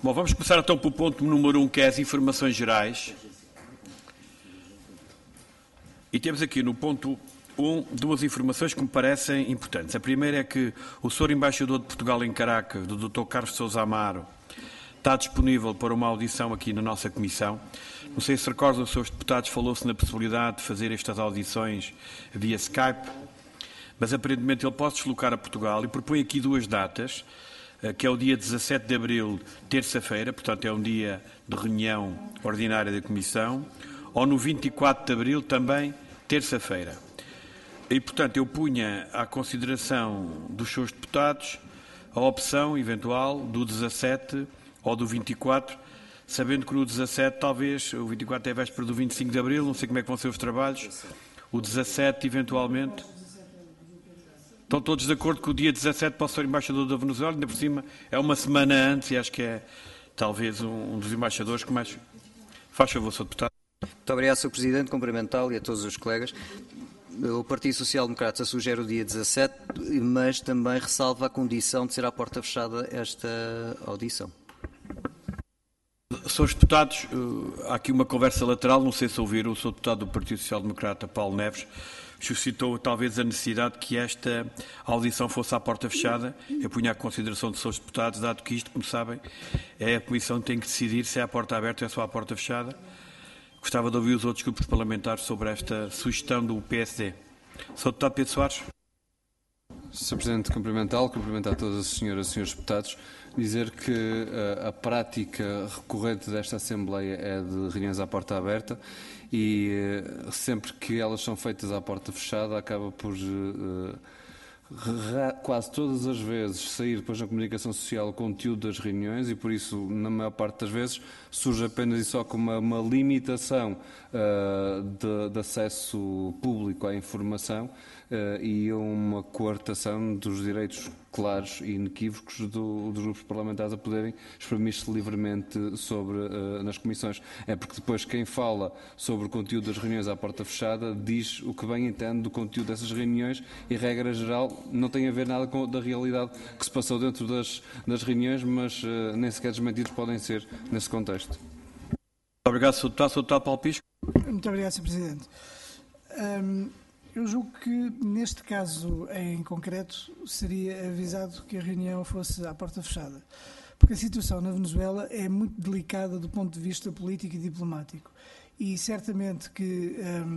Bom, vamos começar então pelo ponto número 1, que é as informações gerais. E temos aqui no ponto 1 duas informações que me parecem importantes. A primeira é que o Sr. Embaixador de Portugal em Caracas, do Dr. Carlos de Sousa Amaro, está disponível para uma audição aqui na nossa Comissão. Não sei se recordam, os seus deputados, falou-se na possibilidade de fazer estas audições via Skype, mas aparentemente ele pode deslocar a Portugal e propõe aqui duas datas, que é o dia 17 de abril, terça-feira, portanto é um dia de reunião ordinária da Comissão, ou no 24 de abril, também terça-feira. E, portanto, eu punha à consideração dos seus deputados a opção eventual do 17 ou do 24, sabendo que no 17, talvez, o 24 é véspera do 25 de abril, não sei como é que vão ser os trabalhos, o 17, eventualmente. Estão todos de acordo que o dia 17 possa ser embaixador da Venezuela, ainda por cima é uma semana antes e acho que é talvez um dos embaixadores que mais... Faz favor, Sr. Deputado. Muito obrigado, Sr. Presidente, cumprimentá-lo e a todos os colegas. O Partido Social Democrata sugere o dia 17, mas também ressalva a condição de ser à porta fechada esta audição. Srs. Deputados, há aqui uma conversa lateral, não sei se ouviram, o Sr. Deputado do Partido Social Democrata, Paulo Neves, suscitou talvez a necessidade que esta audição fosse à porta fechada. Eu punha à consideração dos seus deputados, dado que isto, como sabem, é a Comissão que tem que decidir se é à porta aberta ou é só à porta fechada. Gostava de ouvir os outros grupos parlamentares sobre esta sugestão do PSD. Sr. Deputado Pedro Soares. Sr. Presidente, cumprimentar todas as senhoras e senhores deputados, dizer que a prática recorrente desta Assembleia é de reuniões à porta aberta e sempre que elas são feitas à porta fechada acaba por quase todas as vezes sair depois na comunicação social o conteúdo das reuniões e por isso, na maior parte das vezes, surge apenas e só como uma limitação de acesso público à informação e uma coartação dos direitos claros e inequívocos dos grupos parlamentares a poderem exprimir-se livremente nas comissões. É porque depois quem fala sobre o conteúdo das reuniões à porta fechada diz o que bem entende do conteúdo dessas reuniões e, regra geral, não tem a ver nada com da realidade que se passou dentro das reuniões, mas nem sequer desmentidos podem ser nesse contexto. Muito obrigado, Sr. Deputado. Sr. Deputado Paulo Pisco. Muito obrigado, Sr. Presidente. Eu julgo que, neste caso em concreto, seria avisado que a reunião fosse à porta fechada, porque a situação na Venezuela é muito delicada do ponto de vista político e diplomático. E certamente que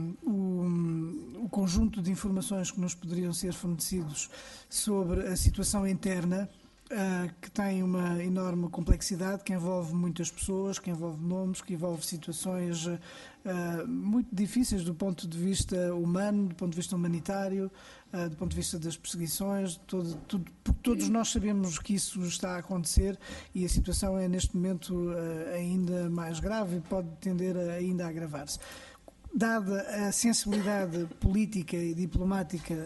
o conjunto de informações que nos poderiam ser fornecidos sobre a situação interna, que tem uma enorme complexidade, que envolve muitas pessoas, que envolve nomes, que envolve situações muito difíceis do ponto de vista humano, do ponto de vista humanitário, do ponto de vista das perseguições, porque todos nós sabemos que isso está a acontecer e a situação é neste momento ainda mais grave e pode tender ainda a agravar-se. Dada a sensibilidade política e diplomática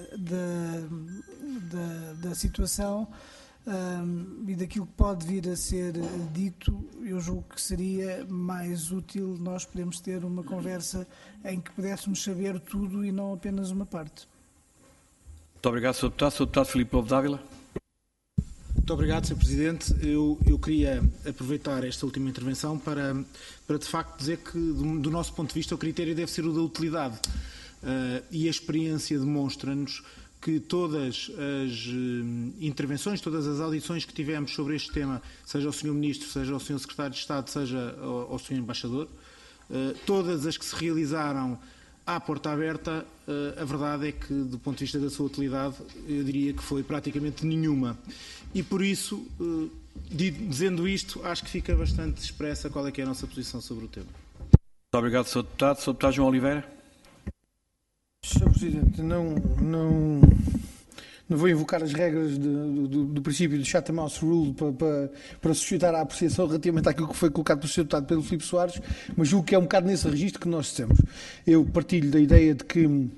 da situação, e daquilo que pode vir a ser dito, eu julgo que seria mais útil nós podermos ter uma conversa em que pudéssemos saber tudo e não apenas uma parte. Muito obrigado, Sr. Deputado. Sr. Deputado Filipe Povo Dávila. Muito obrigado, Sr. Presidente. Eu queria aproveitar esta última intervenção para de facto dizer que, do nosso ponto de vista, o critério deve ser o da utilidade. E a experiência demonstra-nos que todas as intervenções, todas as audições que tivemos sobre este tema, seja ao Sr. Ministro, seja ao Sr. Secretário de Estado, seja ao Sr. Embaixador, todas as que se realizaram à porta aberta, a verdade é que, do ponto de vista da sua utilidade, eu diria que foi praticamente nenhuma. E por isso, dizendo isto, acho que fica bastante expressa qual é que é a nossa posição sobre o tema. Muito obrigado, Sr. Deputado. Sr. Deputado João Oliveira. Sr. Presidente, não vou invocar as regras do princípio do Chatham House Rule para suscitar a apreciação relativamente àquilo que foi colocado pelo Sr. Deputado Pedro Filipe Soares, mas julgo que é um bocado nesse registro que nós dissemos. Eu partilho da ideia de que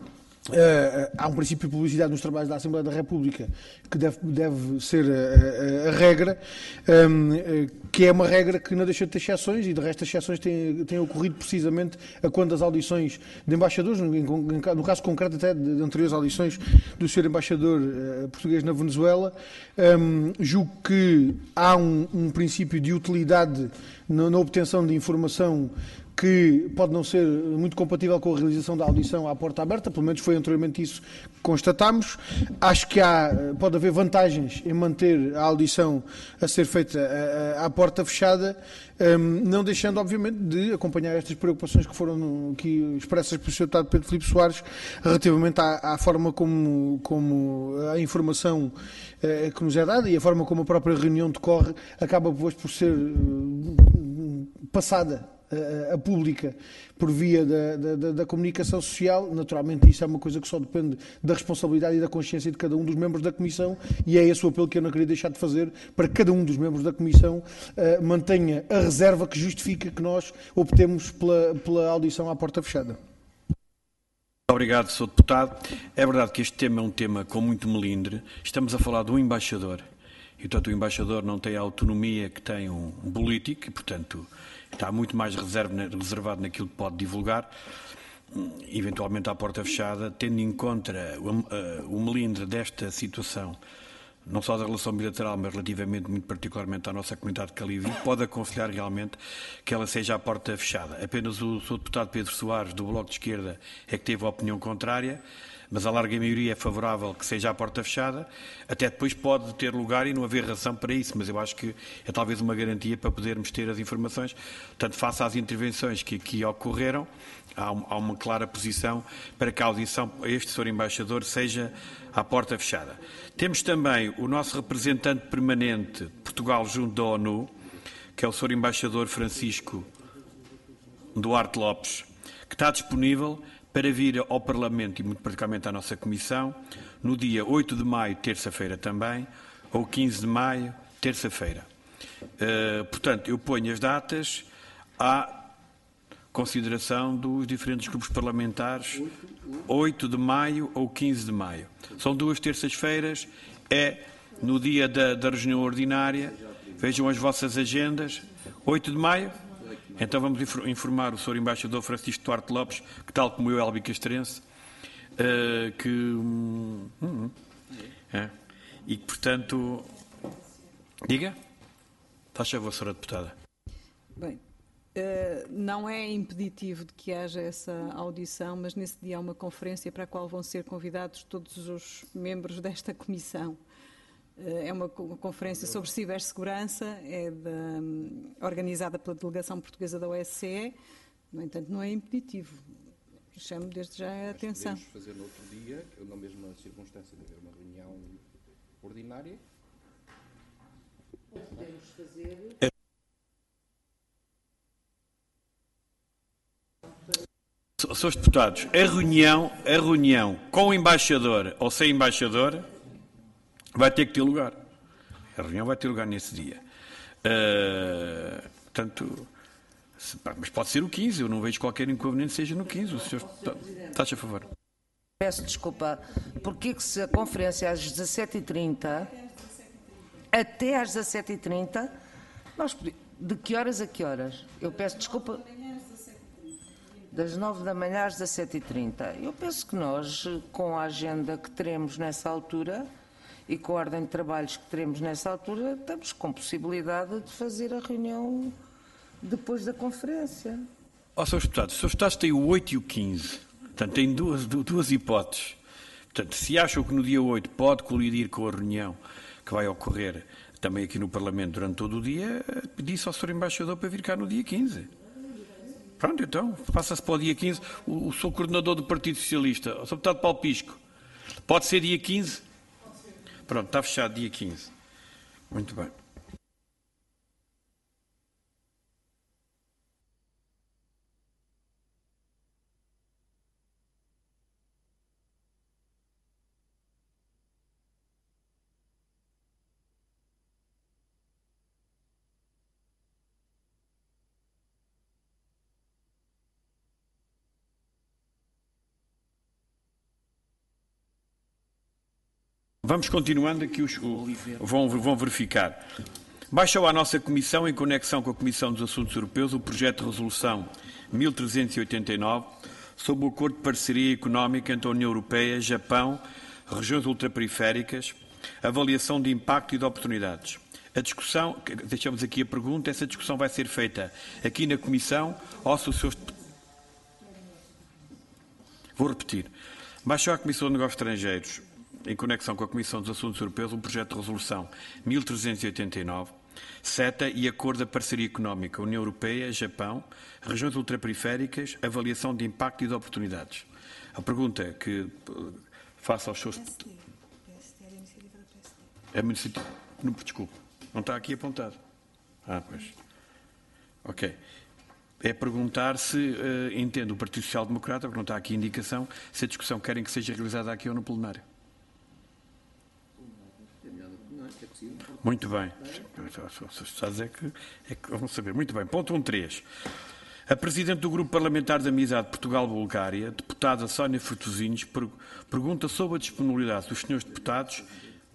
há um princípio de publicidade nos trabalhos da Assembleia da República que deve ser a regra, que é uma regra que não deixa de ter exceções, e de resto as exceções têm ocorrido precisamente a quando as audições de embaixadores, no caso concreto até de anteriores audições do Sr. Embaixador português na Venezuela. Julgo que há um princípio de utilidade na obtenção de informação que pode não ser muito compatível com a realização da audição à porta aberta, pelo menos foi anteriormente isso que constatámos. Acho que pode haver vantagens em manter a audição a ser feita à porta fechada, não deixando, obviamente, de acompanhar estas preocupações que foram aqui expressas pelo Sr. Deputado Pedro Filipe Soares, relativamente à forma como a informação que nos é dada e a forma como a própria reunião decorre acaba depois por ser passada a pública por via da comunicação social. Naturalmente isso é uma coisa que só depende da responsabilidade e da consciência de cada um dos membros da Comissão, e é esse o apelo que eu não queria deixar de fazer, para que cada um dos membros da Comissão mantenha a reserva que justifica que nós optemos pela audição à porta fechada. Obrigado, Sr. Deputado. É verdade que este tema é um tema com muito melindre. Estamos a falar de um embaixador, e portanto o embaixador não tem a autonomia que tem um político, e portanto está muito mais reservado naquilo que pode divulgar, eventualmente à porta fechada, tendo em conta o melindre desta situação, não só da relação bilateral, mas relativamente, muito particularmente, à nossa comunidade de Calivi, pode aconselhar realmente que ela seja à porta fechada. Apenas o Sr. Deputado Pedro Soares, do Bloco de Esquerda, é que teve a opinião contrária, mas a larga maioria é favorável que seja à porta fechada. Até depois pode ter lugar e não haver razão para isso, mas eu acho que é talvez uma garantia para podermos ter as informações. Portanto, face às intervenções que aqui ocorreram, há uma clara posição para que a audição a este Sr. Embaixador seja à porta fechada. Temos também o nosso representante permanente de Portugal junto da ONU, que é o Sr. Embaixador Francisco Duarte Lopes, que está disponível para vir ao Parlamento e muito particularmente à nossa Comissão no dia 8 de maio, terça-feira também, ou 15 de maio, terça-feira. Portanto, eu ponho as datas à consideração dos diferentes grupos parlamentares, 8 de maio ou 15 de maio. São duas terças-feiras, é no dia da reunião ordinária. Vejam as vossas agendas. 8 de maio? Então vamos informar o Sr. Embaixador Francisco Duarte Lopes, que tal como eu é albicastrense, e que, portanto, diga. Faz favor, Sra. Deputada. Bem, não é impeditivo de que haja essa audição, mas nesse dia há uma conferência para a qual vão ser convidados todos os membros desta comissão. É uma conferência sobre cibersegurança, organizada pela delegação portuguesa da OSCE, no entanto não é impeditivo. Chamo desde já a atenção. Podemos fazer no outro dia, na mesma circunstância de haver uma reunião ordinária? Podemos fazer... Senhores deputados, a reunião com o embaixador ou sem embaixador vai ter que ter lugar. A reunião vai ter lugar nesse dia. Portanto, mas pode ser o 15, eu não vejo qualquer inconveniente seja no 15. O senhor está a favor. Peço desculpa, porque que se a conferência às 17h30, até às 17h30, de que horas a que horas? Eu peço desculpa. Das 9 da manhã às 17h30. Eu penso que nós, com a agenda que teremos nessa altura e com a ordem de trabalhos que teremos nessa altura, estamos com possibilidade de fazer a reunião depois da conferência. Srs. Deputados, os Srs. Deputados têm o 8 e o 15. Portanto, têm duas hipóteses. Portanto, se acham que no dia 8 pode colidir com a reunião que vai ocorrer também aqui no Parlamento durante todo o dia, pedi-se ao Sr. Embaixador para vir cá no dia 15. Pronto, então, passa-se para o dia 15. O Sr. Coordenador do Partido Socialista, o Sr. Deputado Paulo Pisco, pode ser dia 15? Pronto, está fechado dia 15. Muito bem. Vamos continuando aqui, vão verificar. Baixou à nossa Comissão, em conexão com a Comissão dos Assuntos Europeus, o projeto de resolução 1389 sobre o acordo de parceria económica entre a União Europeia, Japão, regiões ultraperiféricas, avaliação de impacto e de oportunidades. A discussão, deixamos aqui a pergunta, essa discussão vai ser feita aqui na Comissão ou se os seus... Vou repetir. Baixou à Comissão de Negócios Estrangeiros, em conexão com a Comissão dos Assuntos Europeus, um projeto de resolução 1389, CETA e Acordo de Parceria Económica União Europeia, Japão, regiões ultraperiféricas, avaliação de impacto e de oportunidades. A pergunta que faço aos seus... Desculpe, não está aqui apontado. Pois. Ok. É perguntar se entende o Partido Social Democrata, porque não está aqui indicação, se a discussão querem que seja realizada aqui ou no plenário. Muito bem. Está a dizer que vamos saber. Muito bem. Ponto 1.3. A Presidente do Grupo Parlamentar de Amizade Portugal-Bulgária, deputada Sónia Frutuzinhos, pergunta sobre a disponibilidade dos senhores deputados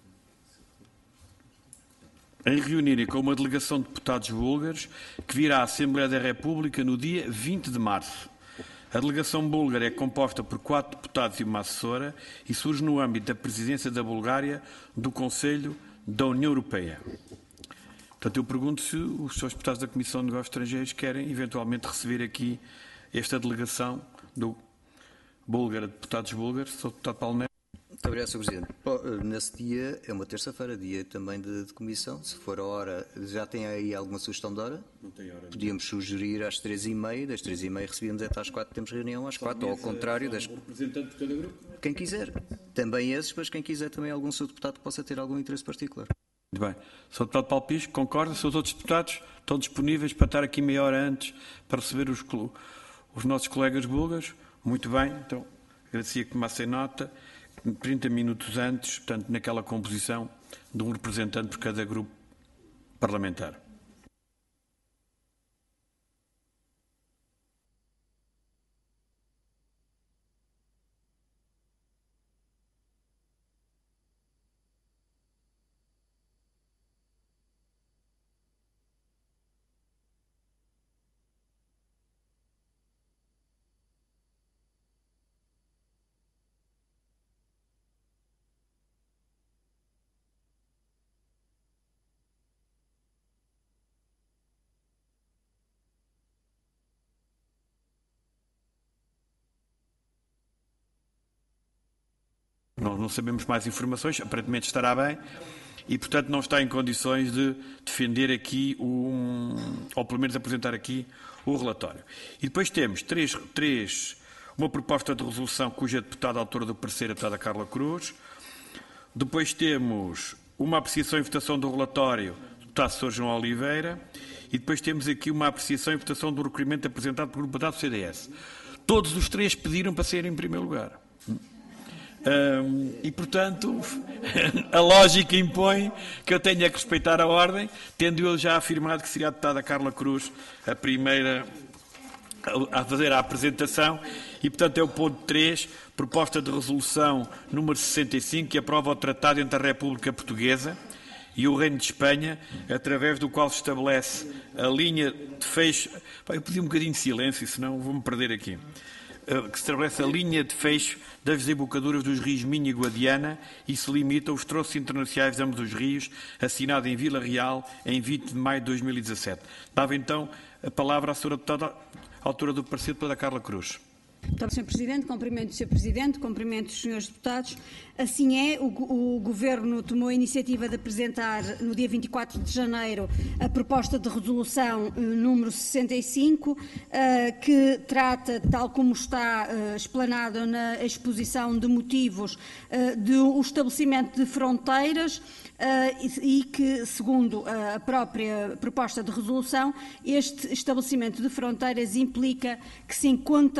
em reunirem com uma delegação de deputados búlgaros que virá à Assembleia da República no dia 20 de março. A delegação búlgara é composta por 4 deputados e uma assessora e surge no âmbito da presidência da Bulgária do Conselho da União Europeia. Portanto, eu pergunto se os senhores deputados da Comissão de Negócios Estrangeiros querem eventualmente receber aqui esta delegação do búlgara, de deputados búlgaros. Sr. Deputado Paulo Neto. Muito obrigado, Sr. Presidente. Nesse dia, é uma terça-feira, dia também de comissão. Se for a hora, já tem aí alguma sugestão de hora? Não tem hora. Podíamos sugerir às 3h30, das 3h30 recebíamos até às 4, temos reunião às 4, ou ao contrário. Um representante de cada grupo? Quem quiser. Também esses, mas quem quiser também algum seu deputado que possa ter algum interesse particular. Muito bem. Sr. Deputado Paulo Pisco, concorda? Se os outros deputados estão disponíveis para estar aqui meia hora antes para receber os nossos colegas búlgaros? Muito bem. Então, agradecia que tomassem nota. 30 minutos antes, portanto, naquela composição de um representante por cada grupo parlamentar. Não sabemos mais informações, aparentemente estará bem e, portanto, não está em condições de defender aqui, ou pelo menos apresentar aqui o relatório. E depois temos uma proposta de resolução cuja deputada autora do parecer é a deputada Carla Cruz. Depois temos uma apreciação e votação do relatório do deputado Sr. João Oliveira. E depois temos aqui uma apreciação e votação do requerimento apresentado pelo grupo deputado do CDS. Todos os 3 pediram para sair em primeiro lugar. E, portanto, a lógica impõe que eu tenha que respeitar a ordem, tendo eu já afirmado que seria a deputada Carla Cruz a primeira a fazer a apresentação e, portanto, é o ponto 3, proposta de resolução número 65, que aprova o tratado entre a República Portuguesa e o Reino de Espanha, através do qual se estabelece a linha de fecho... Eu pedi um bocadinho de silêncio, senão vou-me perder aqui. Que se estabelece a linha de fecho das desembocaduras dos rios Minho e Guadiana e se limita aos troços internacionais de ambos os rios, assinado em Vila Real em 20 de maio de 2017. Dava então a palavra à senhora deputada, autora do parecer, deputada Carla Cruz. Muito obrigado, Sr. Presidente. Cumprimento o Sr. Presidente, cumprimento os Srs. Deputados. Assim é, o Governo tomou a iniciativa de apresentar no dia 24 de janeiro a proposta de resolução número 65, que trata, tal como está explanado na exposição de motivos, do estabelecimento de fronteiras e que, segundo a própria proposta de resolução, este estabelecimento de fronteiras implica que se encontrem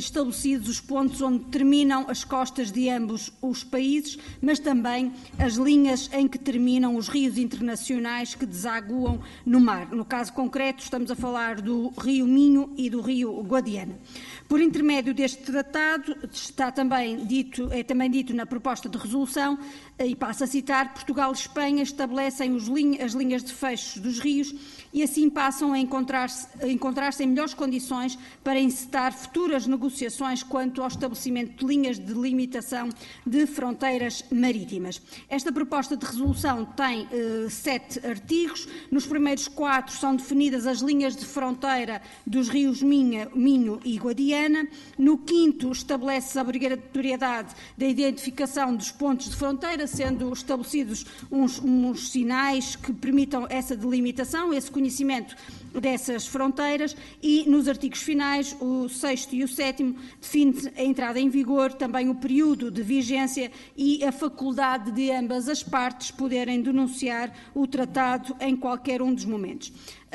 estabelecidos os pontos onde terminam as costas de ambos os países, mas também as linhas em que terminam os rios internacionais que desaguam no mar. No caso concreto, estamos a falar do Rio Minho e do Rio Guadiana. Por intermédio deste tratado, é também dito na proposta de resolução, e passo a citar, Portugal e Espanha estabelecem as linhas de fecho dos rios e assim passam a encontrar-se em melhores condições para encetar futuras negociações quanto ao estabelecimento de linhas de limitação de fronteiras marítimas. Esta proposta de resolução tem 7 artigos. Nos primeiros 4 são definidas as linhas de fronteira dos rios Minho e Guadiana. No 5º estabelece a obrigatoriedade da identificação dos pontos de fronteira, sendo estabelecidos uns sinais que permitam essa delimitação, esse conhecimento dessas fronteiras, e nos artigos finais, o 6º e o 7º, define a entrada em vigor, também o período de vigência e a faculdade de ambas as partes poderem denunciar o tratado em qualquer um dos momentos.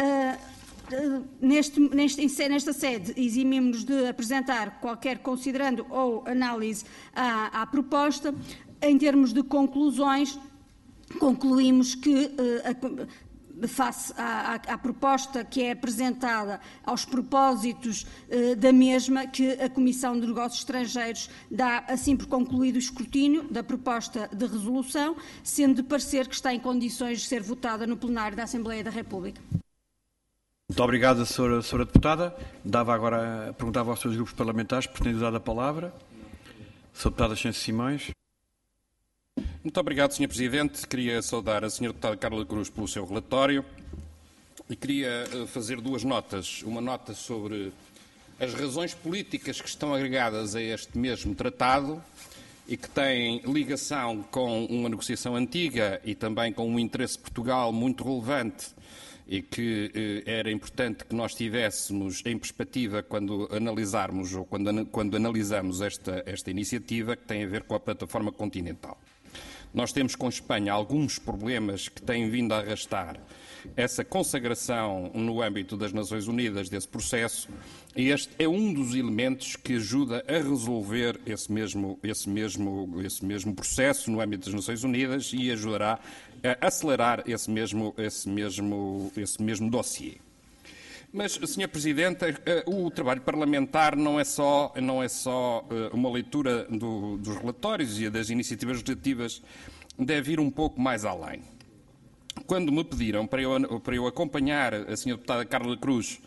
Nesta sede, eximimos-nos de apresentar qualquer considerando ou análise à proposta. Em termos de conclusões, concluímos que, face à proposta que é apresentada, aos propósitos da mesma, que a Comissão de Negócios Estrangeiros dá assim por concluído o escrutínio da proposta de resolução, sendo de parecer que está em condições de ser votada no plenário da Assembleia da República. Muito obrigado, Sra. Deputada. Perguntava aos seus grupos parlamentares, pretende usar a palavra. Sra. Deputada Ascencio Simões. Muito obrigado, Sr. Presidente. Queria saudar a Sra. Deputada Carla Cruz pelo seu relatório e queria fazer 2 notas. Uma nota sobre as razões políticas que estão agregadas a este mesmo tratado e que têm ligação com uma negociação antiga e também com um interesse de Portugal muito relevante e que era importante que nós tivéssemos em perspectiva quando analisarmos ou quando analisamos esta iniciativa, que tem a ver com a plataforma continental. Nós temos com Espanha alguns problemas que têm vindo a arrastar essa consagração no âmbito das Nações Unidas desse processo, e este é um dos elementos que ajuda a resolver esse mesmo processo no âmbito das Nações Unidas e ajudará a acelerar esse mesmo dossiê. Mas, Sr. Presidente, o trabalho parlamentar não é só uma leitura dos relatórios e das iniciativas legislativas, deve ir um pouco mais além. Quando me pediram para eu acompanhar a Sra. Deputada Carla Cruz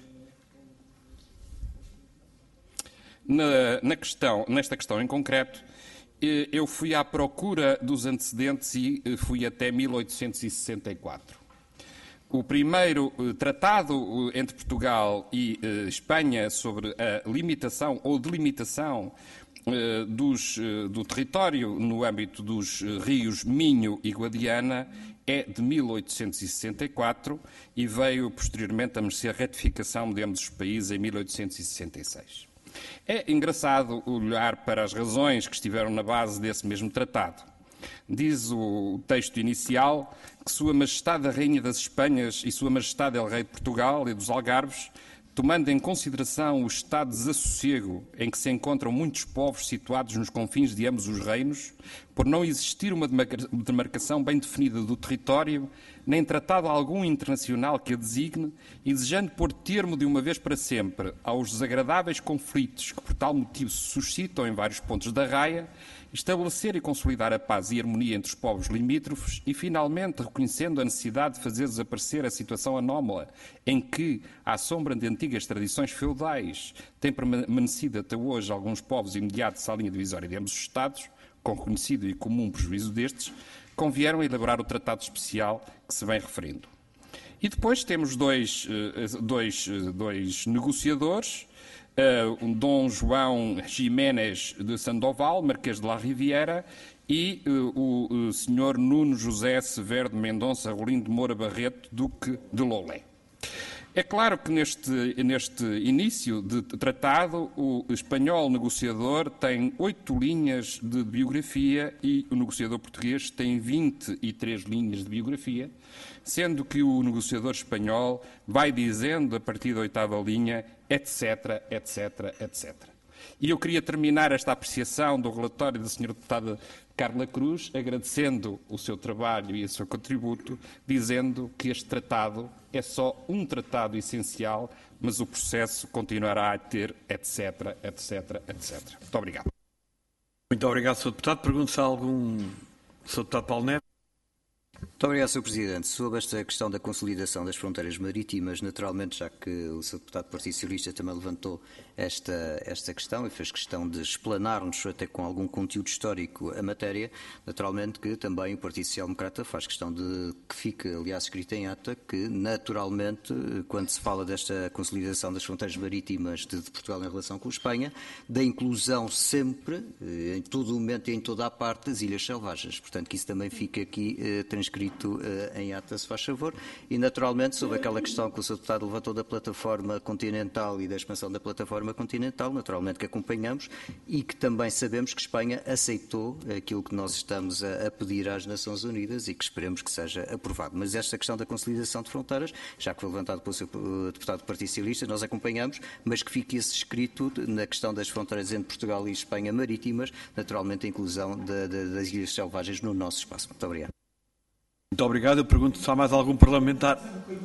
nesta questão em concreto, eu fui à procura dos antecedentes e fui até 1864. O primeiro tratado entre Portugal e Espanha sobre a limitação ou delimitação do território no âmbito dos rios Minho e Guadiana é de 1864 e veio posteriormente a merecer retificação de ambos os países em 1866. É engraçado olhar para as razões que estiveram na base desse mesmo tratado. Diz o texto inicial que Sua Majestade a Rainha das Espanhas e Sua Majestade el Rei de Portugal e dos Algarves, tomando em consideração o estado de desassossego em que se encontram muitos povos situados nos confins de ambos os reinos, por não existir uma demarcação bem definida do território, nem tratado algum internacional que a designe, e desejando pôr termo de uma vez para sempre aos desagradáveis conflitos que por tal motivo se suscitam em vários pontos da raia, estabelecer e consolidar a paz e a harmonia entre os povos limítrofes e, finalmente, reconhecendo a necessidade de fazer desaparecer a situação anómala em que, à sombra de antigas tradições feudais, têm permanecido até hoje alguns povos imediatos à linha divisória de ambos os Estados, com reconhecido e comum prejuízo destes, convieram a elaborar o tratado especial que se vem referindo. E depois temos dois negociadores, Dom João Jiménez de Sandoval, Marquês de la Riviera, e o Sr. Nuno José Severo de Mendonça Rolim de Moura Barreto, Duque de Loulé. É claro que neste início de tratado, o espanhol negociador tem 8 linhas de biografia e o negociador português tem 23 linhas de biografia, sendo que o negociador espanhol vai dizendo, a partir da 8ª linha, etc, etc, etc. E eu queria terminar esta apreciação do relatório da Sra. Deputada Carla Cruz, agradecendo o seu trabalho e o seu contributo, dizendo que este tratado é só um tratado essencial, mas o processo continuará a ter, etc, etc, etc. Muito obrigado. Muito obrigado, Sr. Deputado. Pergunto se há algum... Sr. Deputado Paulo Neves. Muito obrigado, Sr. Presidente. Sobre esta questão da consolidação das fronteiras marítimas, naturalmente, já que o Sr. Deputado do Partido Socialista também levantou esta questão e fez questão de explanar-nos até com algum conteúdo histórico a matéria, naturalmente que também o Partido Social Democrata faz questão de que fique, aliás, escrito em ata, que naturalmente, quando se fala desta consolidação das fronteiras marítimas de Portugal em relação com a Espanha, da inclusão sempre, em todo o momento e em toda a parte, das Ilhas Selvagens. Portanto, que isso também fica aqui transcrito em ata, se faz favor, e naturalmente sobre aquela questão que o Sr. Deputado levantou da plataforma continental e da expansão da plataforma continental, naturalmente que acompanhamos e que também sabemos que Espanha aceitou aquilo que nós estamos a pedir às Nações Unidas e que esperemos que seja aprovado. Mas esta questão da consolidação de fronteiras, já que foi levantado pelo Sr. Deputado do Partido Socialista, nós acompanhamos, mas que fique esse escrito na questão das fronteiras entre Portugal e Espanha marítimas, naturalmente a inclusão das Ilhas Selvagens no nosso espaço. Muito obrigado. Muito obrigado. Eu pergunto se há mais algum parlamentar.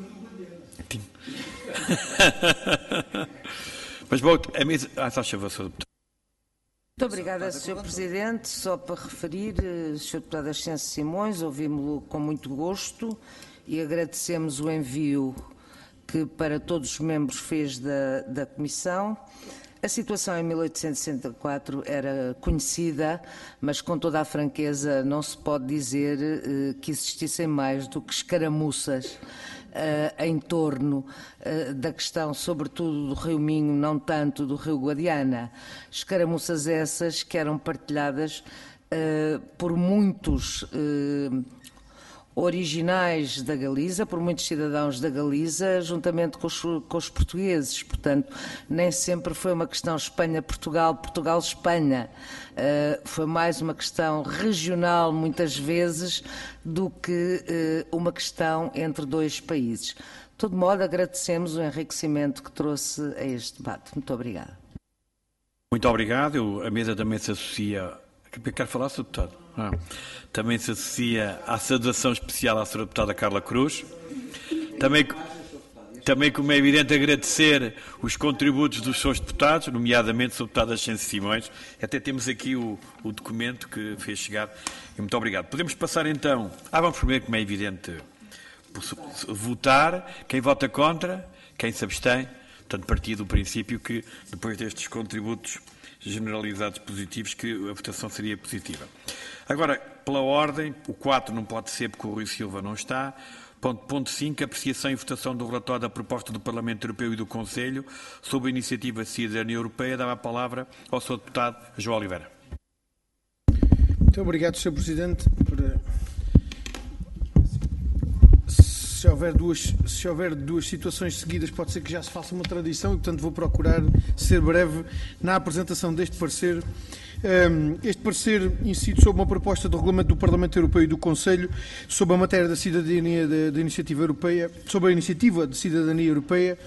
Mas bom, a mesa... Faz favor, Sr. Deputado. Muito obrigada, Sr. Presidente. Só para referir, Sr. Deputado Ascenso Simões, ouvimos-lo com muito gosto e agradecemos o envio que para todos os membros fez da Comissão. A situação em 1864 era conhecida, mas com toda a franqueza não se pode dizer que existissem mais do que escaramuças em torno da questão, sobretudo do Rio Minho, não tanto do Rio Guadiana. Escaramuças essas que eram partilhadas por muitos originais da Galiza, por muitos cidadãos da Galiza, juntamente com os portugueses. Portanto, nem sempre foi uma questão Espanha-Portugal, Portugal-Espanha. Foi mais uma questão regional, muitas vezes, do que uma questão entre dois países. De todo modo, agradecemos o enriquecimento que trouxe a este debate. Muito obrigada. Muito obrigado. A mesa também se associa... Quer falar, Sr. Deputado? Também se associa à saudação especial à Sra. Deputada Carla Cruz. Também, como é evidente, agradecer os contributos dos seus deputados, nomeadamente o Sr. Deputado Ascenso Simões. Até temos aqui o documento que fez chegar. E muito obrigado. Podemos passar então... vamos primeiro, como é evidente, votar. Quem vota contra, quem se abstém. Portanto, partir do princípio que, depois destes contributos generalizados positivos, que a votação seria positiva. Agora, pela ordem, o 4 não pode ser porque o Rui Silva não está. Ponto 5, apreciação e votação do relatório da proposta do Parlamento Europeu e do Conselho sobre a iniciativa de cidadania europeia. Dava a palavra ao Sr. Deputado João Oliveira. Muito obrigado, Sr. Presidente. Se houver duas situações seguidas, pode ser que já se faça uma tradição e, portanto, vou procurar ser breve na apresentação deste parecer. Este parecer incide sobre uma proposta de regulamento do Parlamento Europeu e do Conselho sobre a matéria da cidadania da iniciativa europeia, sobre a iniciativa de cidadania europeia.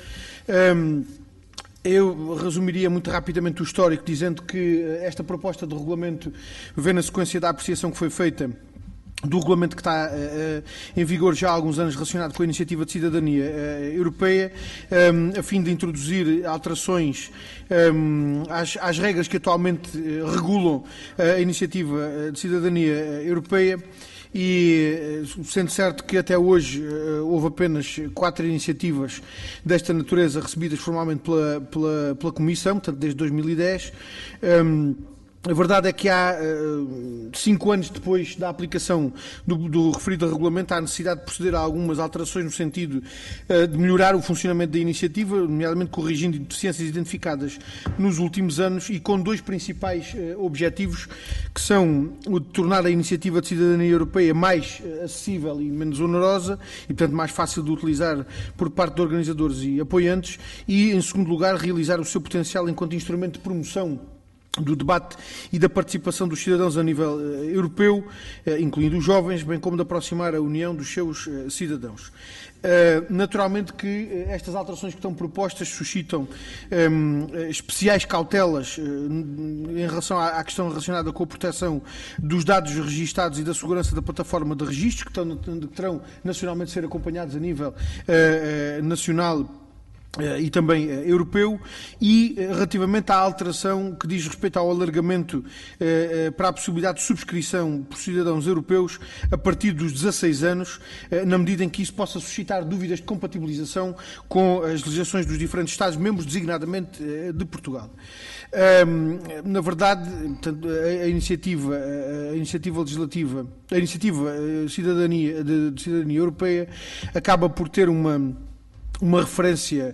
Eu resumiria muito rapidamente o histórico, dizendo que esta proposta de regulamento vem na sequência da apreciação que foi feita do regulamento que está em vigor já há alguns anos relacionado com a iniciativa de cidadania europeia, a fim de introduzir alterações às regras que atualmente regulam a iniciativa de cidadania europeia. E sendo certo que até hoje houve apenas 4 iniciativas desta natureza recebidas formalmente pela Comissão, portanto desde 2010, a verdade é que há 5 anos depois da aplicação do referido regulamento, há necessidade de proceder a algumas alterações no sentido de melhorar o funcionamento da iniciativa, nomeadamente corrigindo deficiências identificadas nos últimos anos e com 2 principais objetivos, que são o de tornar a iniciativa de cidadania europeia mais acessível e menos onerosa e, portanto, mais fácil de utilizar por parte de organizadores e apoiantes e, em segundo lugar, realizar o seu potencial enquanto instrumento de promoção do debate e da participação dos cidadãos a nível europeu, incluindo os jovens, bem como de aproximar a União dos seus cidadãos. Naturalmente que estas alterações que estão propostas suscitam especiais cautelas em relação à questão relacionada com a proteção dos dados registados e da segurança da plataforma de registros, que terão nacionalmente de ser acompanhados a nível nacional e também europeu, e relativamente à alteração que diz respeito ao alargamento para a possibilidade de subscrição por cidadãos europeus a partir dos 16 anos, na medida em que isso possa suscitar dúvidas de compatibilização com as legislações dos diferentes Estados-membros, designadamente de Portugal. Na verdade, portanto, a iniciativa legislativa, a iniciativa de cidadania europeia acaba por ter uma referência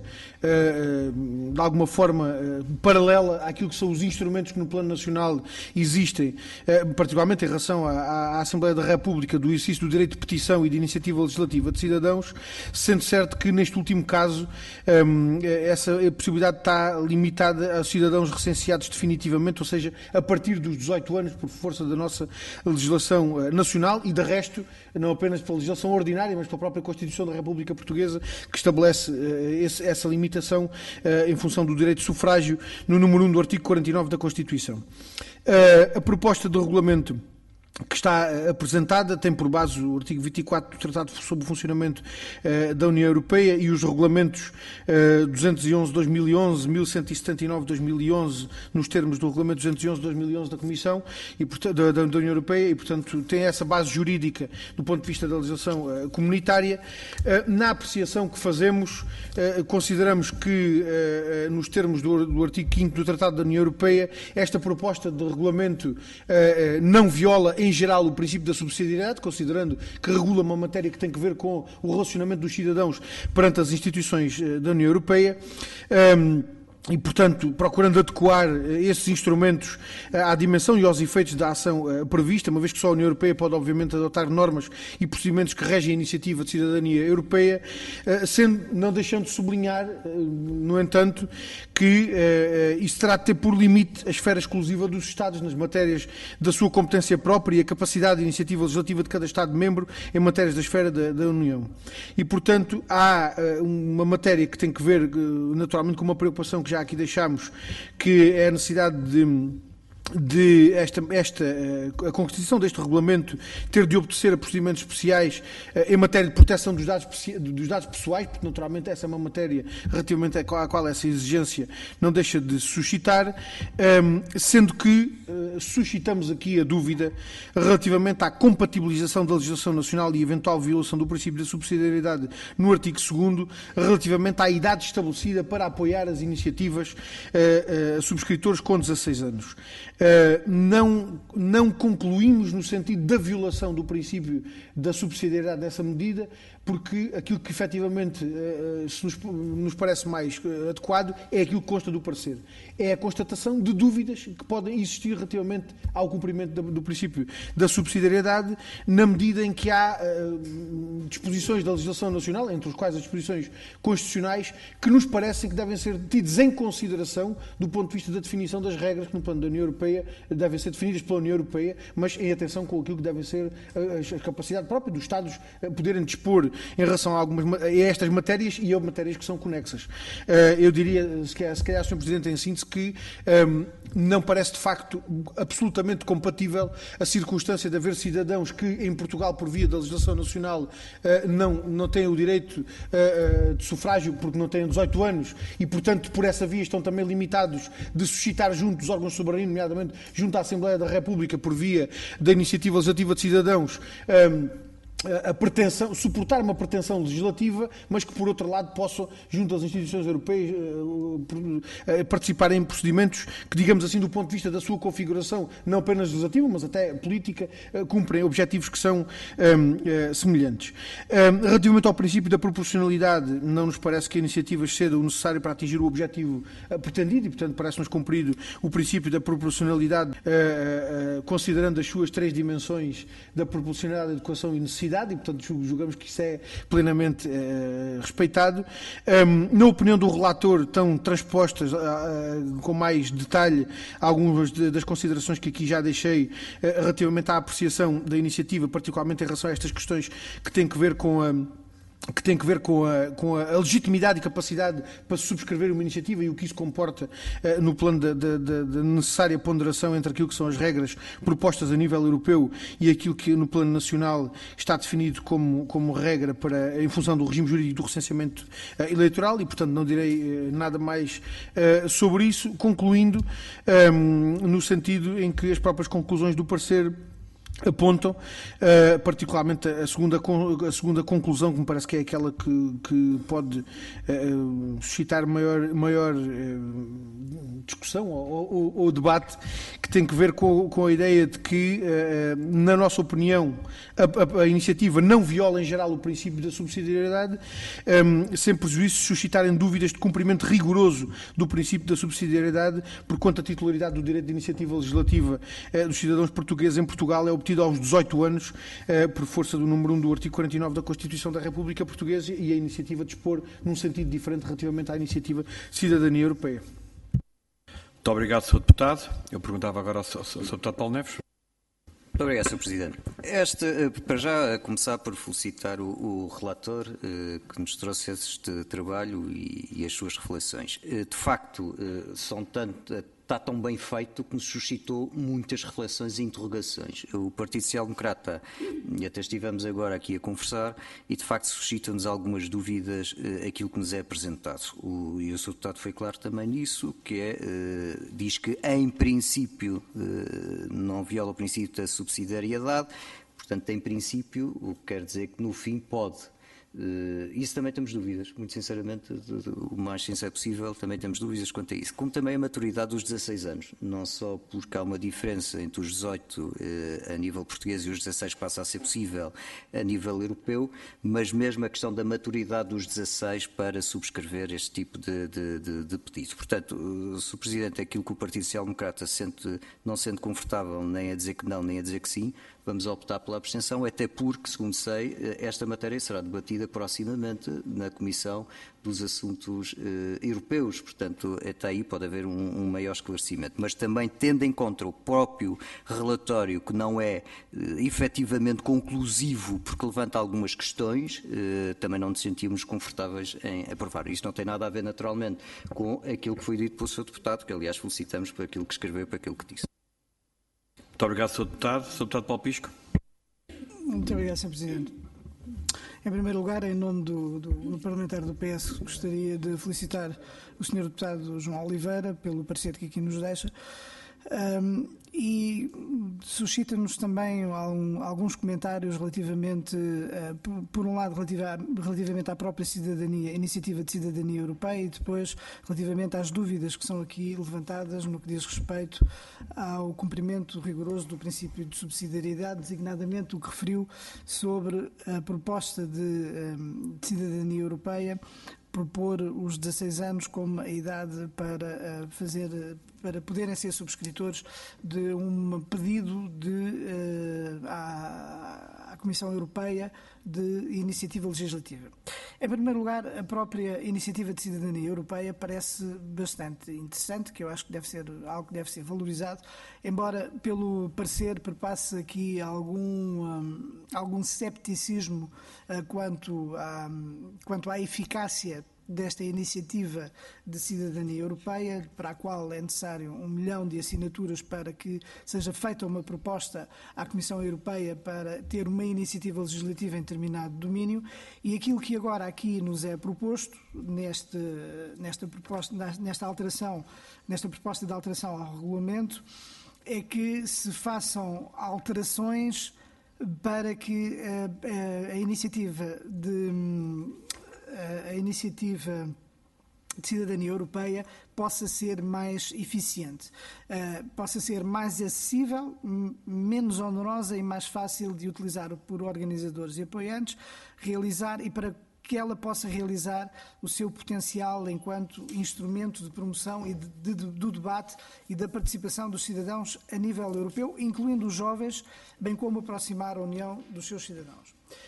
de alguma forma paralela àquilo que são os instrumentos que no plano nacional existem, particularmente em relação à Assembleia da República, do exercício do direito de petição e de iniciativa legislativa de cidadãos, sendo certo que neste último caso essa possibilidade está limitada a cidadãos recenseados definitivamente, ou seja, a partir dos 18 anos, por força da nossa legislação nacional e, de resto, não apenas pela legislação ordinária, mas pela própria Constituição da República Portuguesa, que estabelece essa limitação em função do direito de sufrágio no número 1 do artigo 49 da Constituição. A proposta de regulamento que está apresentada tem por base o artigo 24 do Tratado sobre o Funcionamento da União Europeia e os regulamentos 211/2011, 1179/2011, nos termos do regulamento 211/2011 da Comissão e da União Europeia, e, portanto, tem essa base jurídica do ponto de vista da legislação comunitária. Na apreciação que fazemos, consideramos que, nos termos do artigo 5º do Tratado da União Europeia, esta proposta de regulamento não viola em geral o princípio da subsidiariedade, considerando que regula uma matéria que tem que ver com o relacionamento dos cidadãos perante as instituições da União Europeia. E, portanto, procurando adequar esses instrumentos à dimensão e aos efeitos da ação prevista, uma vez que só a União Europeia pode, obviamente, adotar normas e procedimentos que regem a iniciativa de cidadania europeia, não deixando de sublinhar, no entanto, que isso terá de ter por limite a esfera exclusiva dos Estados nas matérias da sua competência própria e a capacidade de iniciativa legislativa de cada Estado-membro em matérias da esfera da União. E, portanto, há uma matéria que tem que ver, naturalmente, com uma preocupação que já aqui deixámos, que é a necessidade de a concretização deste regulamento ter de obedecer a procedimentos especiais em matéria de proteção dos dados pessoais, porque naturalmente essa é uma matéria relativamente à qual essa exigência não deixa de suscitar, sendo que suscitamos aqui a dúvida relativamente à compatibilização da legislação nacional e eventual violação do princípio da subsidiariedade no artigo 2º, relativamente à idade estabelecida para apoiar as iniciativas subscritores com 16 anos. Não concluímos no sentido da violação do princípio da subsidiariedade dessa medida, porque aquilo que efetivamente nos parece mais adequado é aquilo que consta do parecer. É a constatação de dúvidas que podem existir relativamente ao cumprimento do princípio da subsidiariedade, na medida em que há disposições da legislação nacional, entre as quais as disposições constitucionais, que nos parecem que devem ser tidas em consideração do ponto de vista da definição das regras que no plano da União Europeia devem ser definidas pela União Europeia, mas em atenção com aquilo que devem ser a capacidade própria dos Estados poderem dispor em relação a estas matérias e a matérias que são conexas. Eu diria, se calhar, Sr. Presidente, em síntese, que não parece de facto absolutamente compatível a circunstância de haver cidadãos que em Portugal, por via da legislação nacional, não têm o direito de sufrágio porque não têm 18 anos e, portanto, por essa via estão também limitados de suscitar junto dos órgãos soberanos, nomeadamente junto à Assembleia da República, por via da iniciativa legislativa de cidadãos, a pretensão, suportar uma pretensão legislativa, mas que, por outro lado, possam, junto às instituições europeias, participar em procedimentos que, digamos assim, do ponto de vista da sua configuração, não apenas legislativa, mas até política, cumprem objetivos que são semelhantes. Relativamente ao princípio da proporcionalidade, não nos parece que a iniciativa exceda o necessário para atingir o objetivo pretendido e, portanto, parece-nos cumprido o princípio da proporcionalidade, considerando as suas três dimensões da proporcionalidade, adequação e necessidade, velocidade e, portanto, julgamos que isso é plenamente respeitado. Na opinião do relator, estão transpostas com mais detalhe algumas das considerações que aqui já deixei relativamente à apreciação da iniciativa, particularmente em relação a estas questões que têm que ver com a legitimidade e capacidade para subscrever uma iniciativa e o que isso comporta no plano da necessária ponderação entre aquilo que são as regras propostas a nível europeu e aquilo que no plano nacional está definido como regra em função do regime jurídico do recenseamento eleitoral e, portanto, não direi nada mais sobre isso, concluindo no sentido em que as próprias conclusões do parecer apontam, particularmente a segunda conclusão, que me parece que é aquela que pode suscitar maior discussão ou debate, que tem que ver com a ideia de que, na nossa opinião, a iniciativa não viola em geral o princípio da subsidiariedade, sem prejuízo de suscitarem dúvidas de cumprimento rigoroso do princípio da subsidiariedade, porquanto a titularidade do direito de iniciativa legislativa dos cidadãos portugueses em Portugal é obtida aos 18 anos, por força do número 1 do artigo 49 da Constituição da República Portuguesa, e a iniciativa dispor num sentido diferente relativamente à iniciativa de cidadania europeia. Muito obrigado, Sr. Deputado. Eu perguntava agora ao Sr. Deputado Paulo Neves. Muito obrigado, Sr. Presidente. Para já, começar por felicitar o relator que nos trouxe este trabalho e as suas reflexões. De facto, está tão bem feito que nos suscitou muitas reflexões e interrogações. O Partido Social Democrata, até estivemos agora aqui a conversar, e de facto suscita-nos algumas dúvidas aquilo que nos é apresentado. E o Sr. Deputado foi claro também nisso, que diz que em princípio não viola o princípio da subsidiariedade, portanto em princípio, o que quer dizer que no fim pode. Isso também temos dúvidas, muito sinceramente, o mais sincero possível, também temos dúvidas quanto a isso. Como também a maturidade dos 16 anos, não só porque há uma diferença entre os 18 a nível português e os 16 que passa a ser possível a nível europeu, mas mesmo a questão da maturidade dos 16 para subscrever este tipo de pedido. Portanto, Sr. Presidente, aquilo que o Partido Social Democrata não sendo confortável nem a dizer que não, nem a dizer que sim, vamos optar pela abstenção, até porque, segundo sei, esta matéria será debatida proximamente na Comissão dos Assuntos Europeus. Portanto, até aí pode haver um maior esclarecimento. Mas também, tendo em conta o próprio relatório, que não é efetivamente conclusivo, porque levanta algumas questões, também não nos sentimos confortáveis em aprovar. Isto não tem nada a ver, naturalmente, com aquilo que foi dito pelo Sr. Deputado, que, aliás, felicitamos por aquilo que escreveu e por aquilo que disse. Muito obrigado, Sr. Deputado. Sr. Deputado Paulo Pisco. Muito obrigado, Sr. Presidente. Em primeiro lugar, em nome do parlamentar do PS, gostaria de felicitar o Sr. Deputado João Oliveira pelo parecer que aqui nos deixa. E suscita-nos também alguns comentários relativamente, por um lado, relativamente à própria cidadania, iniciativa de cidadania europeia, e depois relativamente às dúvidas que são aqui levantadas no que diz respeito ao cumprimento rigoroso do princípio de subsidiariedade, designadamente o que referiu sobre a proposta de cidadania europeia, propor os 16 anos como a idade para poderem ser subscritores de um pedido à Comissão Europeia de iniciativa legislativa. Em primeiro lugar, a própria iniciativa de cidadania europeia parece bastante interessante, que eu acho que deve ser algo que deve ser valorizado, embora pelo parecer perpasse aqui algum cepticismo quanto à eficácia desta iniciativa de cidadania europeia, para a qual é necessário 1 milhão de assinaturas para que seja feita uma proposta à Comissão Europeia para ter uma iniciativa legislativa em determinado domínio, e aquilo que agora aqui nos é proposto nesta proposta de alteração ao regulamento é que se façam alterações para que a iniciativa de cidadania europeia possa ser mais eficiente, possa ser mais acessível, menos onerosa e mais fácil de utilizar por organizadores e apoiantes, e para que ela possa realizar o seu potencial enquanto instrumento de promoção e do debate e da participação dos cidadãos a nível europeu, incluindo os jovens, bem como aproximar a União dos seus cidadãos.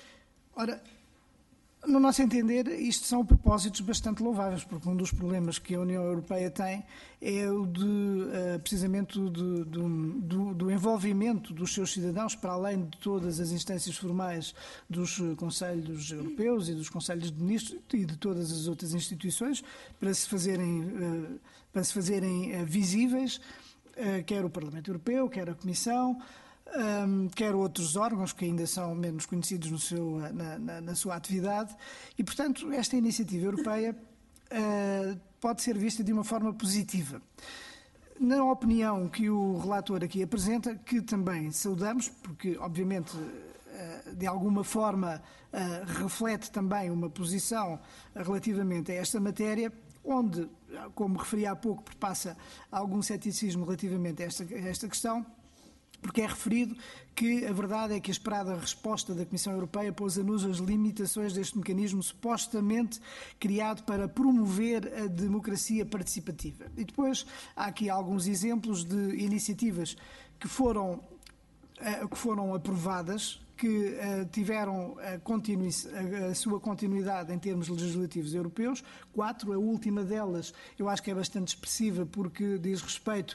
Ora, no nosso entender, isto são propósitos bastante louváveis, porque um dos problemas que a União Europeia tem é o de, precisamente, do envolvimento dos seus cidadãos, para além de todas as instâncias formais dos Conselhos Europeus e dos Conselhos de Ministros e de todas as outras instituições, para se fazerem visíveis, quer o Parlamento Europeu, quer a Comissão, quer outros órgãos que ainda são menos conhecidos na sua atividade, e, portanto, esta iniciativa europeia pode ser vista de uma forma positiva. Na opinião que o relator aqui apresenta, que também saudamos, porque, obviamente, de alguma forma reflete também uma posição relativamente a esta matéria, onde, como referi há pouco, passa algum ceticismo relativamente a esta questão, porque é referido que a verdade é que a esperada resposta da Comissão Europeia pôs a nus as limitações deste mecanismo supostamente criado para promover a democracia participativa. E depois há aqui alguns exemplos de iniciativas que foram aprovadas, que tiveram a sua continuidade em termos legislativos europeus. 4, a última delas, eu acho que é bastante expressiva, porque diz respeito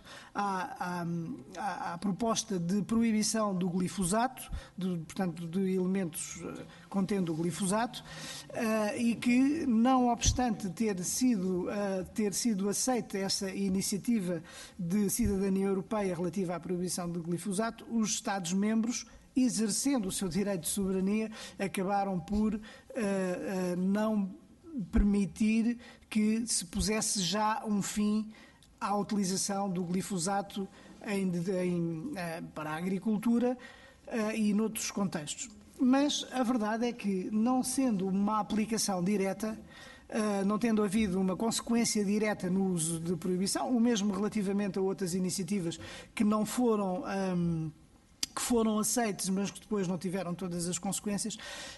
à proposta de proibição do glifosato, portanto, de elementos contendo o glifosato, e que, não obstante ter sido aceita essa iniciativa de cidadania europeia relativa à proibição do glifosato, os Estados-membros, exercendo o seu direito de soberania, acabaram por não permitir que se pusesse já um fim à utilização do glifosato para a agricultura e noutros contextos. Mas a verdade é que, não sendo uma aplicação direta, não tendo havido uma consequência direta no uso de proibição, o mesmo relativamente a outras iniciativas que não foram que foram aceites, mas que depois não tiveram todas as consequências,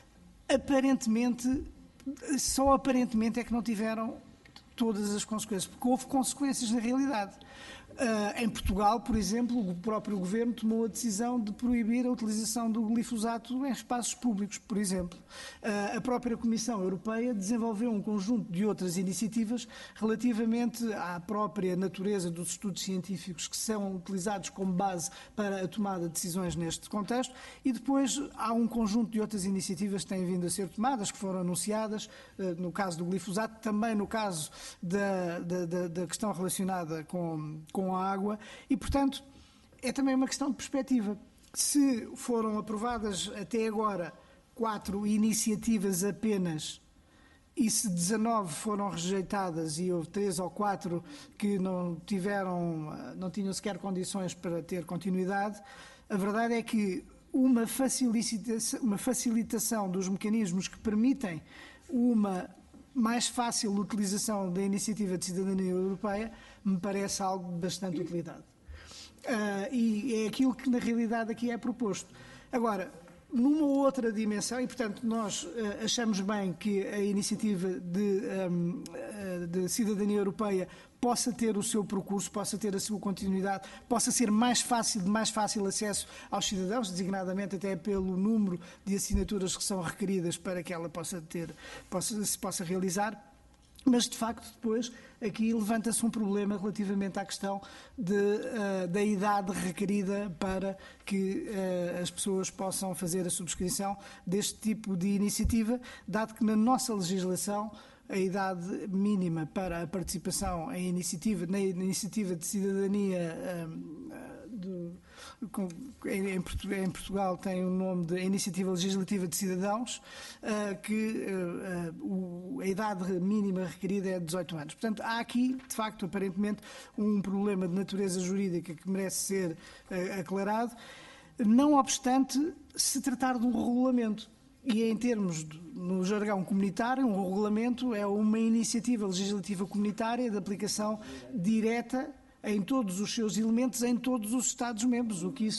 só aparentemente é que não tiveram todas as consequências, porque houve consequências na realidade. Em Portugal, por exemplo, o próprio Governo tomou a decisão de proibir a utilização do glifosato em espaços públicos, por exemplo. A própria Comissão Europeia desenvolveu um conjunto de outras iniciativas relativamente à própria natureza dos estudos científicos que são utilizados como base para a tomada de decisões neste contexto, e depois há um conjunto de outras iniciativas que têm vindo a ser tomadas, que foram anunciadas, no caso do glifosato, também no caso da questão relacionada com a água, e, portanto, é também uma questão de perspectiva. Se foram aprovadas até agora 4 iniciativas apenas, e se 19 foram rejeitadas e houve 3 ou 4 que não tinham sequer condições para ter continuidade, a verdade é que uma facilitação dos mecanismos que permitem uma mais fácil utilização da iniciativa de cidadania europeia me parece algo de bastante utilidade. E é aquilo que na realidade aqui é proposto. Agora, numa outra dimensão, e portanto nós achamos bem que a iniciativa de cidadania europeia possa ter o seu percurso, possa ter a sua continuidade, possa ser de mais fácil acesso aos cidadãos, designadamente até pelo número de assinaturas que são requeridas para que ela se possa realizar. Mas, de facto, depois, aqui levanta-se um problema relativamente à questão da idade requerida para que as pessoas possam fazer a subscrição deste tipo de iniciativa, dado que na nossa legislação a idade mínima para a participação na iniciativa de cidadania em Portugal tem o nome de Iniciativa Legislativa de Cidadãos, que a idade mínima requerida é de 18 anos. Portanto, há aqui, de facto, aparentemente, um problema de natureza jurídica que merece ser aclarado, não obstante se tratar de um regulamento. E em termos, no jargão comunitário, um regulamento é uma iniciativa legislativa comunitária de aplicação direta em todos os seus elementos, em todos os Estados-membros, o que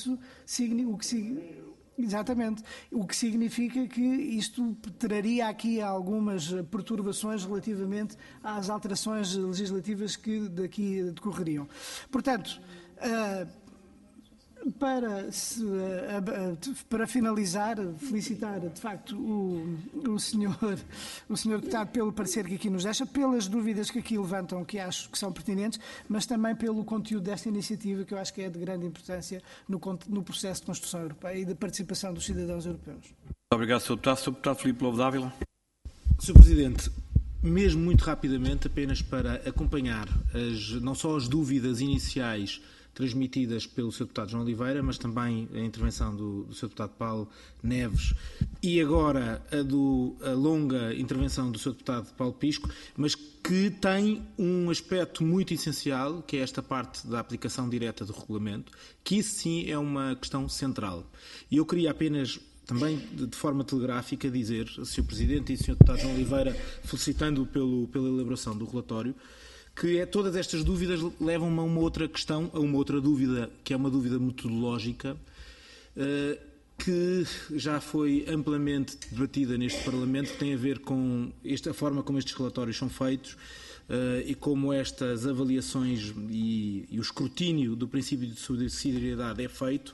significa que isto traria aqui algumas perturbações relativamente às alterações legislativas que daqui decorreriam. Portanto, Para finalizar, felicitar de facto o senhor deputado pelo parecer que aqui nos deixa, pelas dúvidas que aqui levantam, que acho que são pertinentes, mas também pelo conteúdo desta iniciativa, que eu acho que é de grande importância no processo de construção europeia e de participação dos cidadãos europeus. Muito obrigado, Sr. Deputado. Sr. Deputado Filipe Lobo Dávila. Sr. Presidente, mesmo muito rapidamente, apenas para acompanhar não só as dúvidas iniciais transmitidas pelo Sr. Deputado João Oliveira, mas também a intervenção do Sr. Deputado Paulo Neves e agora a longa intervenção do Sr. Deputado Paulo Pisco, mas que tem um aspecto muito essencial, que é esta parte da aplicação direta do regulamento, que isso sim é uma questão central. E eu queria apenas, também de forma telegráfica, dizer, Sr. Presidente e Sr. Deputado João Oliveira, felicitando-o pela elaboração do relatório, que todas estas dúvidas levam-me a uma outra questão, a uma outra dúvida, que é uma dúvida metodológica, que já foi amplamente debatida neste Parlamento, que tem a ver com a forma como estes relatórios são feitos e como estas avaliações e o escrutínio do princípio de subsidiariedade é feito,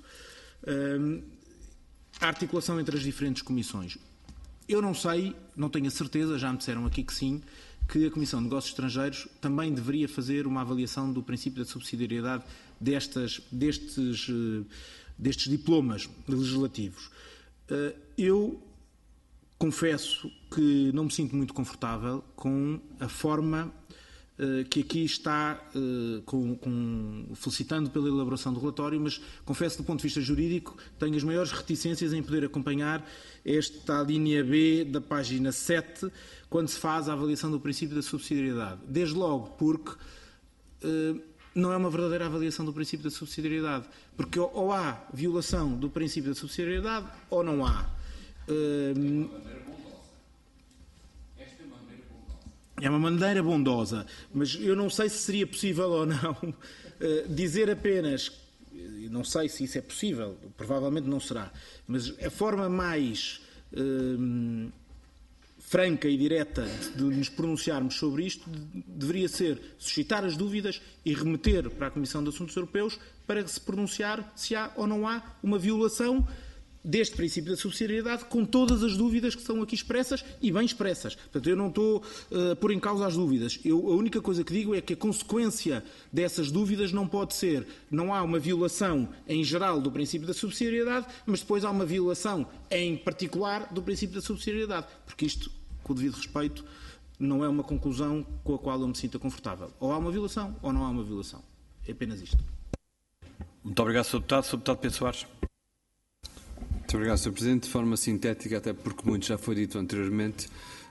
a articulação entre as diferentes comissões. Eu não sei, não tenho a certeza, já me disseram aqui que sim, que a Comissão de Negócios Estrangeiros também deveria fazer uma avaliação do princípio da subsidiariedade destes diplomas legislativos. Eu confesso que não me sinto muito confortável com a forma que aqui está, felicitando pela elaboração do relatório, mas confesso que do ponto de vista jurídico tenho as maiores reticências em poder acompanhar esta linha B da página 7, quando se faz a avaliação do princípio da subsidiariedade. Desde logo porque não é uma verdadeira avaliação do princípio da subsidiariedade, porque ou há violação do princípio da subsidiariedade ou não há. É uma maneira bondosa, mas eu não sei se seria possível ou não dizer apenas, não sei se isso é possível, provavelmente não será, mas a forma mais franca e direta de nos pronunciarmos sobre isto deveria ser suscitar as dúvidas e remeter para a Comissão de Assuntos Europeus para se pronunciar se há ou não há uma violação deste princípio da subsidiariedade, com todas as dúvidas que são aqui expressas e bem expressas. Portanto, eu não estou a pôr em causa as dúvidas. A única coisa que digo é que a consequência dessas dúvidas não pode ser, não há uma violação em geral do princípio da subsidiariedade, mas depois há uma violação em particular do princípio da subsidiariedade, porque isto, com o devido respeito, não é uma conclusão com a qual eu me sinta confortável. Ou há uma violação ou não há uma violação. É apenas isto. Muito obrigado, Sr. Deputado. Sr. Deputado Pedro Soares. Muito obrigado, Sr. Presidente. De forma sintética, até porque muito já foi dito anteriormente,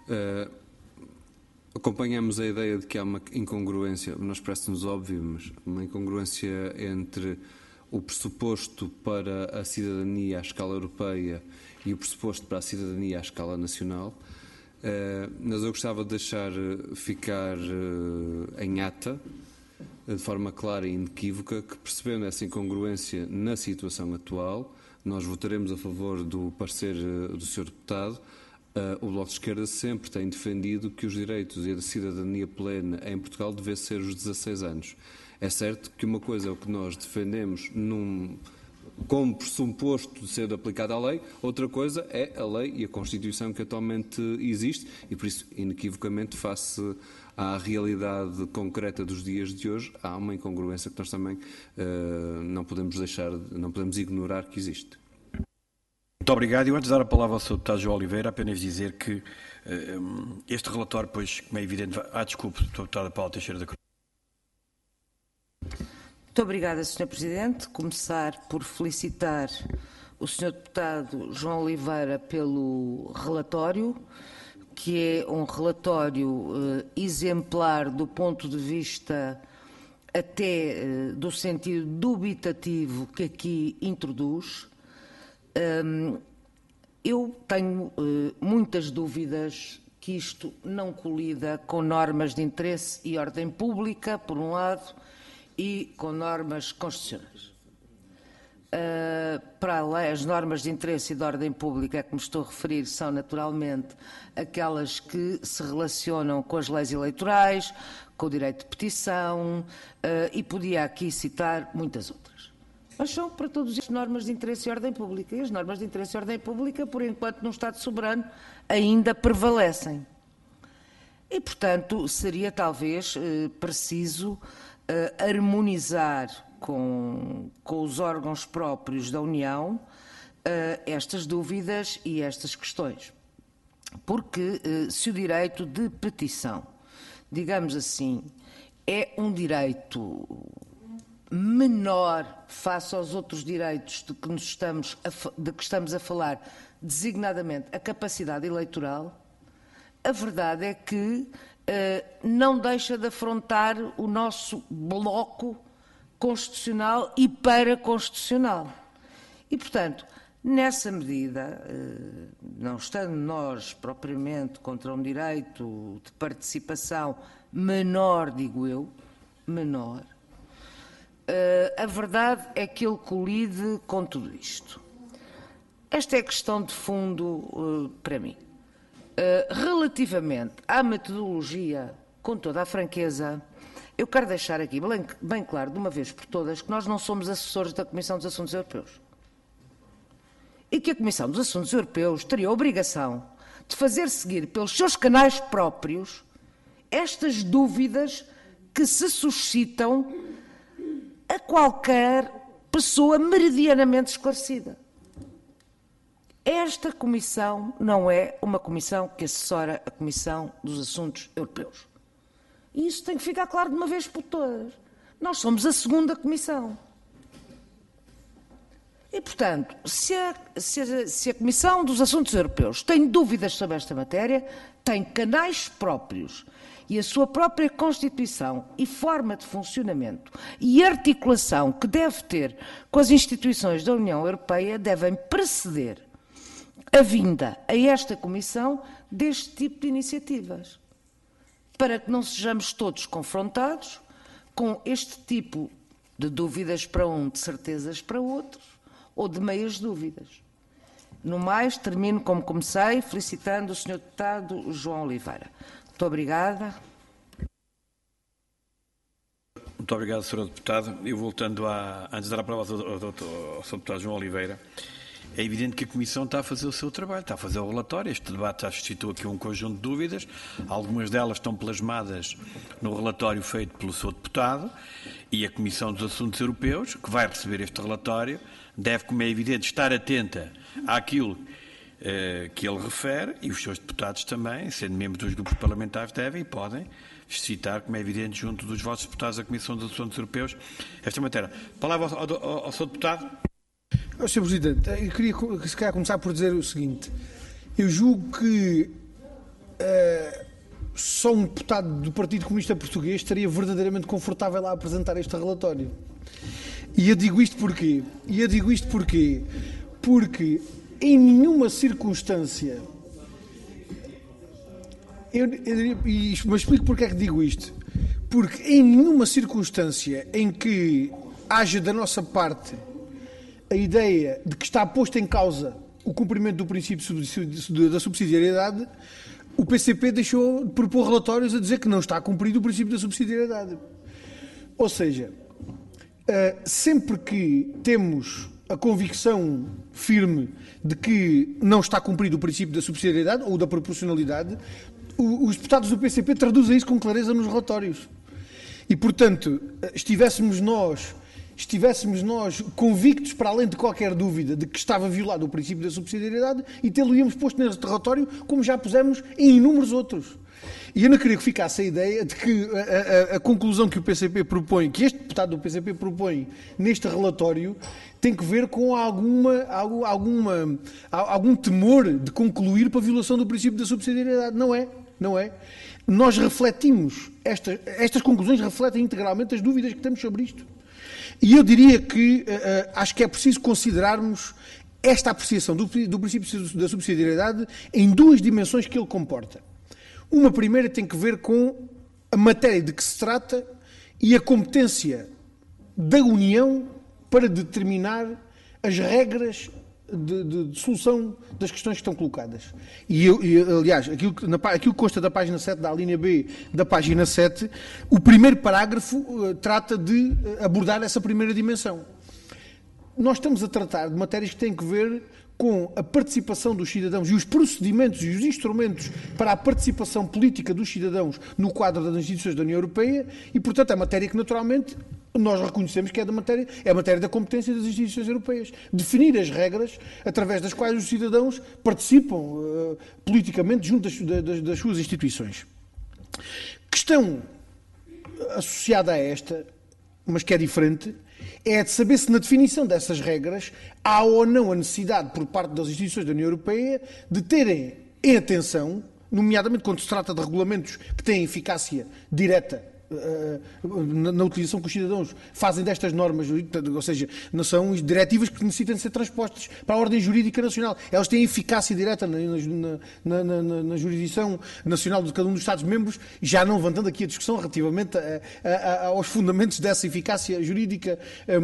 acompanhamos a ideia de que há uma incongruência, nós parece-nos óbvio, mas uma incongruência entre o pressuposto para a cidadania à escala europeia e o pressuposto para a cidadania à escala nacional. Mas eu gostava de deixar ficar em ata, de forma clara e inequívoca, que percebendo essa incongruência na situação atual, nós votaremos a favor do parecer do Sr. Deputado. O Bloco de Esquerda sempre tem defendido que os direitos e a cidadania plena em Portugal devem ser os 16 anos. É certo que uma coisa é o que nós defendemos como pressuposto de ser aplicada à lei, outra coisa é a lei e a Constituição que atualmente existe e, por isso, inequivocamente, face à realidade concreta dos dias de hoje, há uma incongruência que nós também não podemos ignorar que existe. Muito obrigado. E antes de dar a palavra ao Sr. Deputado João Oliveira, apenas dizer que este relatório, pois, como é evidente... desculpe, Sr. Deputada Paula Teixeira da Cruz. Muito obrigada, Sr. Presidente. Começar por felicitar o Sr. Deputado João Oliveira pelo relatório, que é um relatório exemplar do ponto de vista até do sentido dubitativo que aqui introduz. Eu tenho muitas dúvidas que isto não colida com normas de interesse e ordem pública, por um lado, e com normas constitucionais. Para além, as normas de interesse e de ordem pública a que me estou a referir são naturalmente aquelas que se relacionam com as leis eleitorais, com o direito de petição e podia aqui citar muitas outras. mas são para todos as normas de interesse e ordem pública. E as normas de interesse e ordem pública, por enquanto, num Estado soberano, ainda prevalecem. E, portanto, seria talvez preciso harmonizar com os órgãos próprios da União estas dúvidas e estas questões. Porque se o direito de petição, digamos assim, é um direito menor face aos outros direitos de que estamos a falar, designadamente a capacidade eleitoral, a verdade é que não deixa de afrontar o nosso bloco constitucional e paraconstitucional. E, portanto, nessa medida, não estando nós propriamente contra um direito de participação menor, digo eu, menor, a verdade é que ele colide com tudo isto. Esta é a questão de fundo para mim. Relativamente à metodologia, com toda a franqueza, eu quero deixar aqui bem claro, de uma vez por todas, que nós não somos assessores da Comissão dos Assuntos Europeus. E que a Comissão dos Assuntos Europeus teria a obrigação de fazer seguir pelos seus canais próprios estas dúvidas que se suscitam a qualquer pessoa meridianamente esclarecida. Esta comissão não é uma comissão que assessora a Comissão dos Assuntos Europeus. E isso tem que ficar claro de uma vez por todas. Nós somos a segunda comissão. E, portanto, se a Comissão dos Assuntos Europeus tem dúvidas sobre esta matéria, tem canais próprios e a sua própria Constituição e forma de funcionamento e articulação que deve ter com as instituições da União Europeia devem preceder a vinda a esta Comissão deste tipo de iniciativas, para que não sejamos todos confrontados com este tipo de dúvidas para um, de certezas para outros, ou de meias dúvidas. No mais, termino como comecei, felicitando o Sr. Deputado João Oliveira. Muito obrigada. Muito obrigado, Sr. Deputado. E voltando antes de dar a palavra ao Sr. Deputado João Oliveira, é evidente que a Comissão está a fazer o seu trabalho, está a fazer o relatório. Este debate já suscitou aqui um conjunto de dúvidas. Algumas delas estão plasmadas no relatório feito pelo Sr. Deputado, e a Comissão dos Assuntos Europeus, que vai receber este relatório, deve, como é evidente, estar atenta àquilo que ele refere, e os seus deputados também, sendo membros dos grupos parlamentares, devem e podem citar, como é evidente, junto dos vossos deputados da Comissão dos Assuntos Europeus, esta matéria. Palavra ao Sr. Deputado. Sr. Presidente, eu queria se calhar começar por dizer o seguinte. Eu julgo que só um deputado do Partido Comunista Português estaria verdadeiramente confortável a apresentar este relatório. E eu digo isto porquê? Porque em nenhuma circunstância... Mas explico porque é que digo isto. Porque em nenhuma circunstância em que haja da nossa parte a ideia de que está posto em causa o cumprimento do princípio da subsidiariedade, o PCP deixou de propor relatórios a dizer que não está cumprido o princípio da subsidiariedade. Ou seja, sempre que temos a convicção firme de que não está cumprido o princípio da subsidiariedade ou da proporcionalidade, os deputados do PCP traduzem isso com clareza nos relatórios. E, portanto, estivéssemos nós convictos, para além de qualquer dúvida, de que estava violado o princípio da subsidiariedade, e tê-lo-íamos posto neste relatório, como já pusemos em inúmeros outros. E eu não queria que ficasse a ideia de que a conclusão que o PCP propõe, que este deputado do PCP propõe neste relatório, tem que ver com algum temor de concluir para a violação do princípio da subsidiariedade. Não é. Nós refletimos, estas conclusões refletem integralmente as dúvidas que temos sobre isto. E eu diria que acho que é preciso considerarmos esta apreciação do princípio da subsidiariedade em duas dimensões que ele comporta. Uma primeira tem que ver com a matéria de que se trata e a competência da União para determinar as regras de solução das questões que estão colocadas. Aliás, aquilo que consta da página 7, da linha B da página 7, o primeiro parágrafo trata de abordar essa primeira dimensão. nós estamos a tratar de matérias que têm que ver com a participação dos cidadãos e os procedimentos e os instrumentos para a participação política dos cidadãos no quadro das instituições da União Europeia e, portanto, é matéria que, naturalmente, nós reconhecemos que é a matéria da competência das instituições europeias. Definir as regras através das quais os cidadãos participam politicamente junto das suas instituições. Questão associada a esta, mas que é diferente, é de saber se na definição dessas regras há ou não a necessidade por parte das instituições da União Europeia de terem em atenção, nomeadamente quando se trata de regulamentos que têm eficácia direta na utilização que os cidadãos fazem destas normas, ou seja, não são diretivas que necessitam de ser transpostas para a ordem jurídica nacional. Elas têm eficácia direta na jurisdição nacional de cada um dos Estados-membros, já não levantando aqui a discussão relativamente aos fundamentos dessa eficácia jurídica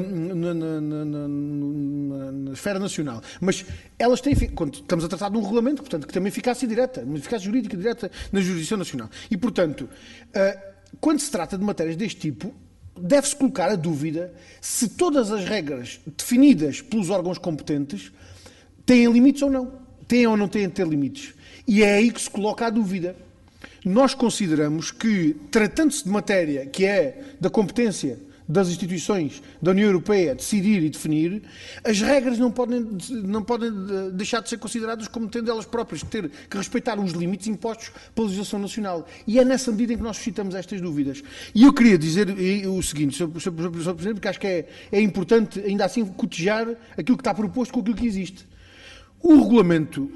na esfera nacional. Mas elas têm, quando estamos a tratar de um regulamento, portanto, que tem uma eficácia direta, uma eficácia jurídica direta na jurisdição nacional. E, portanto, quando se trata de matérias deste tipo, deve-se colocar a dúvida se todas as regras definidas pelos órgãos competentes têm limites ou não. Têm ou não têm de ter limites. E é aí que se coloca a dúvida. Nós consideramos que, tratando-se de matéria que é da competência das instituições da União Europeia decidir e definir, as regras não podem deixar de ser consideradas como tendo elas próprias que respeitar os limites impostos pela legislação nacional. E é nessa medida em que nós suscitamos estas dúvidas. E eu queria dizer o seguinte, Sr. Presidente, porque acho que é importante ainda assim cotejar aquilo que está proposto com aquilo que existe. O regulamento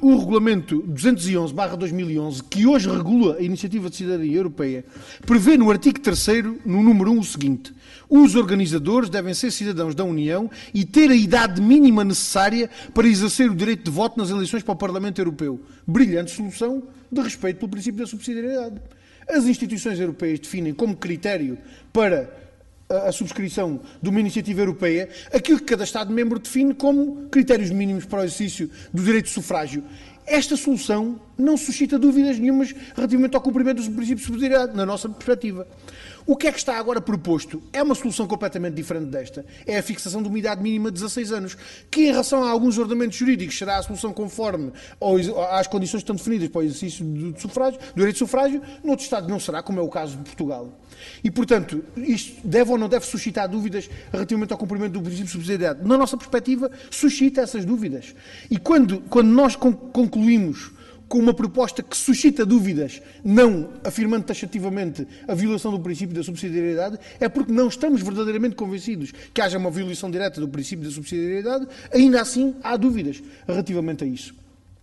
211/2011, que hoje regula a Iniciativa de Cidadania Europeia, prevê no artigo 3º, no número 1, o seguinte: os organizadores devem ser cidadãos da União e ter a idade mínima necessária para exercer o direito de voto nas eleições para o Parlamento Europeu. Brilhante solução de respeito pelo princípio da subsidiariedade. As instituições europeias definem como critério para a subscrição de uma iniciativa europeia aquilo que cada Estado-membro define como critérios mínimos para o exercício do direito de sufrágio. Esta solução não suscita dúvidas nenhumas relativamente ao cumprimento do princípio de subsidiariedade, na nossa perspectiva. O que é que está agora proposto? É uma solução completamente diferente desta. É a fixação de uma idade mínima de 16 anos, que em relação a alguns ordenamentos jurídicos será a solução conforme às condições que estão definidas para o exercício do direito de sufrágio, noutros Estados não será, como é o caso de Portugal. E, portanto, isto deve ou não deve suscitar dúvidas relativamente ao cumprimento do princípio de subsidiariedade. Na nossa perspectiva, suscita essas dúvidas. E quando nós concluímos com uma proposta que suscita dúvidas, não afirmando taxativamente a violação do princípio da subsidiariedade, é porque não estamos verdadeiramente convencidos que haja uma violação direta do princípio da subsidiariedade, ainda assim há dúvidas relativamente a isso.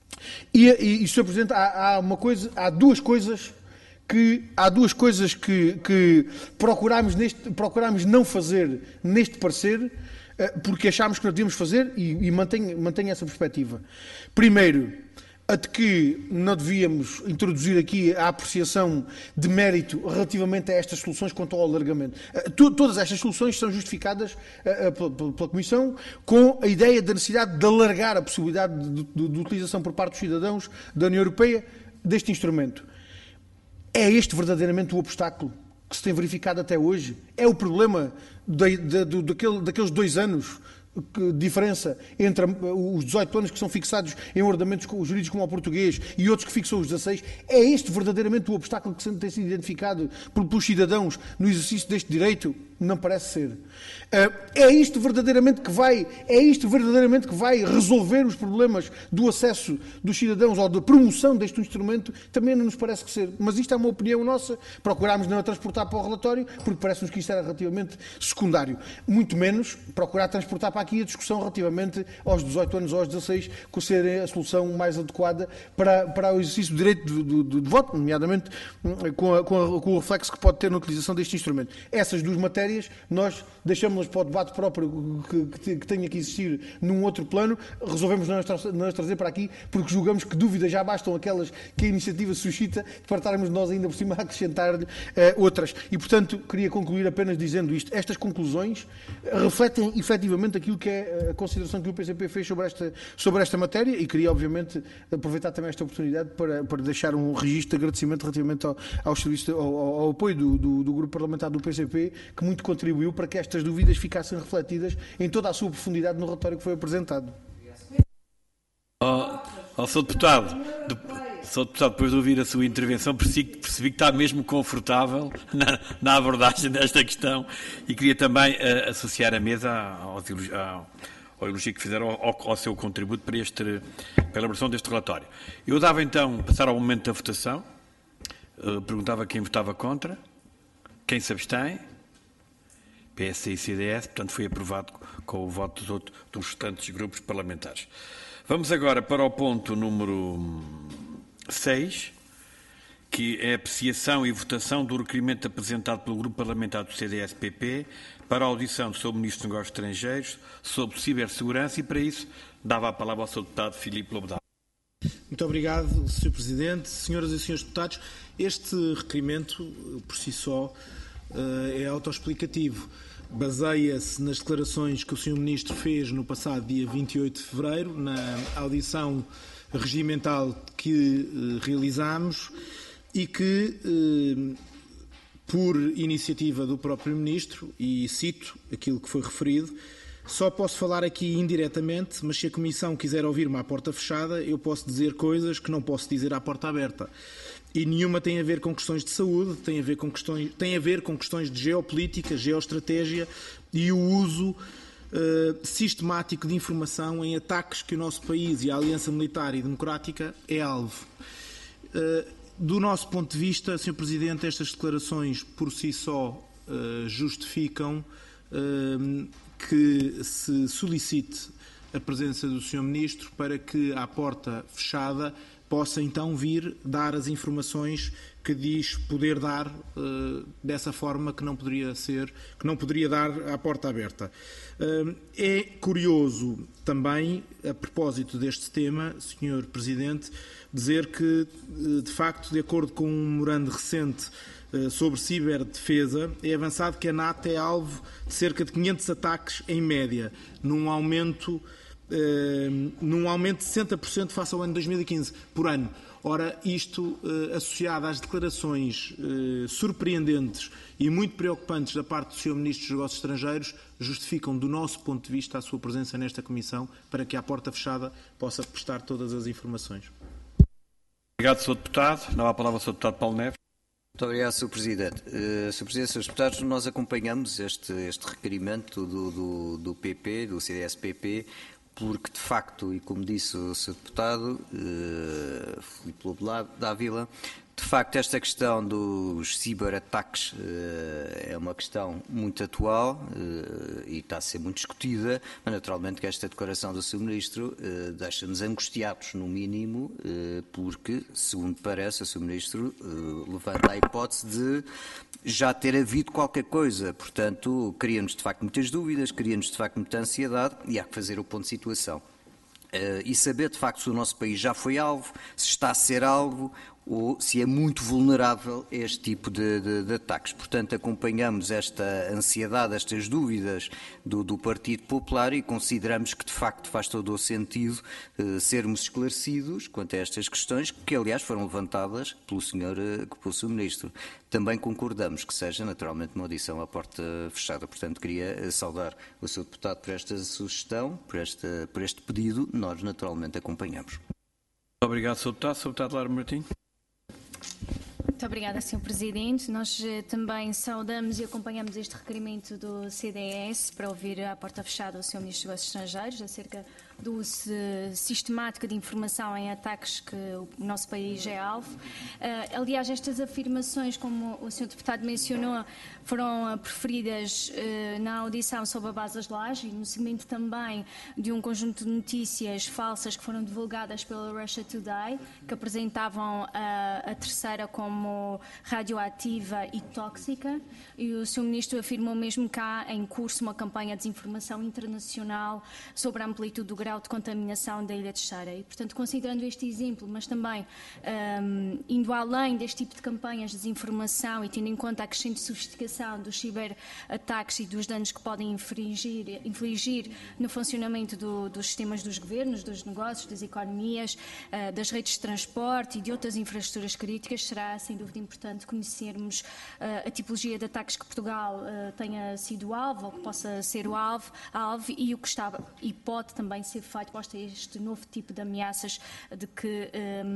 E Sr. Presidente, há duas coisas que procurámos não fazer neste parecer, porque achámos que não devíamos fazer e mantenho essa perspectiva. Primeiro, a de que não devíamos introduzir aqui a apreciação de mérito relativamente a estas soluções quanto ao alargamento. Todas estas soluções são justificadas pela Comissão com a ideia da necessidade de alargar a possibilidade de utilização por parte dos cidadãos da União Europeia deste instrumento. É este verdadeiramente o obstáculo que se tem verificado até hoje? É o problema daqueles 2 anos de diferença entre os 18 anos que são fixados em ordenamentos jurídicos como o português e outros que fixam os 16? É este verdadeiramente o obstáculo que tem sido identificado pelos cidadãos no exercício deste direito? Não parece ser. É isto verdadeiramente que vai resolver os problemas do acesso dos cidadãos ou da promoção deste instrumento? Também não nos parece que ser. Mas isto é uma opinião nossa. Procurámos não a transportar para o relatório, porque parece-nos que isto era relativamente secundário. Muito menos procurar transportar para aqui a discussão relativamente aos 18 anos ou aos 16, que seria a solução mais adequada para o exercício do direito de voto, nomeadamente com o reflexo que pode ter na utilização deste instrumento. Essas duas matérias nós deixamos-las para o debate próprio que tenha que existir num outro plano, resolvemos não as trazer para aqui, porque julgamos que dúvidas já bastam aquelas que a iniciativa suscita, para estarmos nós ainda por cima a acrescentar outras. E, portanto, queria concluir apenas dizendo isto. Estas conclusões refletem efetivamente aquilo que é a consideração que o PCP fez sobre esta matéria, e queria, obviamente, aproveitar também esta oportunidade para deixar um registro de agradecimento relativamente ao apoio do grupo parlamentar do PCP, que muito muito contribuiu para que estas dúvidas ficassem refletidas em toda a sua profundidade no relatório que foi apresentado. Sr. Deputado, depois de ouvir a sua intervenção, percebi que está mesmo confortável na abordagem desta questão e queria também associar a mesa ao elogio que fizeram ao seu contributo para a elaboração deste relatório. Eu dava então, passar ao momento da votação, perguntava quem votava contra, quem se abstém, PSD e CDS, portanto foi aprovado com o voto dos restantes grupos parlamentares. Vamos agora para o ponto número 6, que é a apreciação e votação do requerimento apresentado pelo Grupo Parlamentar do CDS-PP para a audição do Sr. Ministro dos Negócios Estrangeiros sobre cibersegurança e, para isso, dava a palavra ao Sr. Deputado Filipe Lobo D'Ávila. Muito obrigado, Sr. Presidente. Senhoras e Senhores Deputados, este requerimento, por si só, é autoexplicativo. Baseia-se nas declarações que o Sr. Ministro fez no passado dia 28 de fevereiro, na audição regimental que realizámos e que, por iniciativa do próprio Ministro, e cito aquilo que foi referido, só posso falar aqui indiretamente, mas se a Comissão quiser ouvir-me à porta fechada, eu posso dizer coisas que não posso dizer à porta aberta. E nenhuma tem a ver com questões de saúde, tem a ver com questões de geopolítica, geoestratégia e o uso sistemático de informação em ataques que o nosso país e a Aliança Militar e Democrática é alvo. Do nosso ponto de vista, Sr. Presidente, estas declarações por si só justificam que se solicite a presença do Sr. Ministro para que, à porta fechada, possa então vir dar as informações que diz poder dar dessa forma que não poderia dar à porta aberta. É curioso também, a propósito deste tema, Sr. Presidente, dizer que, de facto, de acordo com um memorando recente sobre ciberdefesa, é avançado que a NATO é alvo de cerca de 500 ataques em média, num aumento de 60% face ao ano 2015, por ano. Ora, isto associado às declarações surpreendentes e muito preocupantes da parte do Sr. Ministro dos Negócios Estrangeiros, justificam, do nosso ponto de vista, a sua presença nesta Comissão para que, à porta fechada, possa prestar todas as informações. Obrigado, Sr. Deputado. Dá a palavra ao Sr. Deputado Paulo Neves. Muito obrigado, Sr. Presidente. Sr. Presidente, Srs. Deputados, nós acompanhamos este requerimento do PP, do CDS-PP, porque, de facto, e como disse o Sr. Deputado Filipe Lobo D'Ávila, de facto, esta questão dos ciberataques é uma questão muito atual e está a ser muito discutida, mas naturalmente que esta declaração do Sr. Ministro deixa-nos angustiados, no mínimo, porque, segundo parece, o Sr. Ministro levanta a hipótese de já ter havido qualquer coisa. Portanto, cria-nos de facto muitas dúvidas, cria-nos de facto muita ansiedade e há que fazer o ponto de situação. E saber de facto se o nosso país já foi alvo, se está a ser alvo ou se é muito vulnerável a este tipo de ataques. Portanto, acompanhamos esta ansiedade, estas dúvidas do Partido Popular e consideramos que de facto faz todo o sentido sermos esclarecidos quanto a estas questões, que aliás foram levantadas pelo Sr. Ministro. Também concordamos que seja naturalmente uma audição à porta fechada. Portanto, queria saudar o Sr. Deputado por esta sugestão, por este pedido. Nós naturalmente acompanhamos. Muito obrigado, Sr. Deputado. Sr. Deputado Lara Martins. Muito obrigada, Sr. Presidente. Nós também saudamos e acompanhamos este requerimento do CDS para ouvir à porta fechada o Sr. Ministro dos Negócios Estrangeiros acerca do uso sistemático de informação em ataques que o nosso país é alvo. Aliás, estas afirmações, como o Sr. Deputado mencionou, foram proferidas na audição sob a base das lajes e no seguimento também de um conjunto de notícias falsas que foram divulgadas pela Russia Today, que apresentavam a terceira como radioativa e tóxica, e o Sr. Ministro afirmou mesmo que há em curso uma campanha de desinformação internacional sobre a amplitude do grau grau de contaminação da Ilha Terceira. E, portanto, considerando este exemplo, mas também indo além deste tipo de campanhas de desinformação e tendo em conta a crescente sofisticação dos ciberataques e dos danos que podem infligir no funcionamento dos sistemas dos governos, dos negócios, das economias, das redes de transporte e de outras infraestruturas críticas, será sem dúvida importante conhecermos a tipologia de ataques que Portugal tenha sido alvo ou que possa ser o alvo e o que está e pode também ser feito posto a este novo tipo de ameaças de que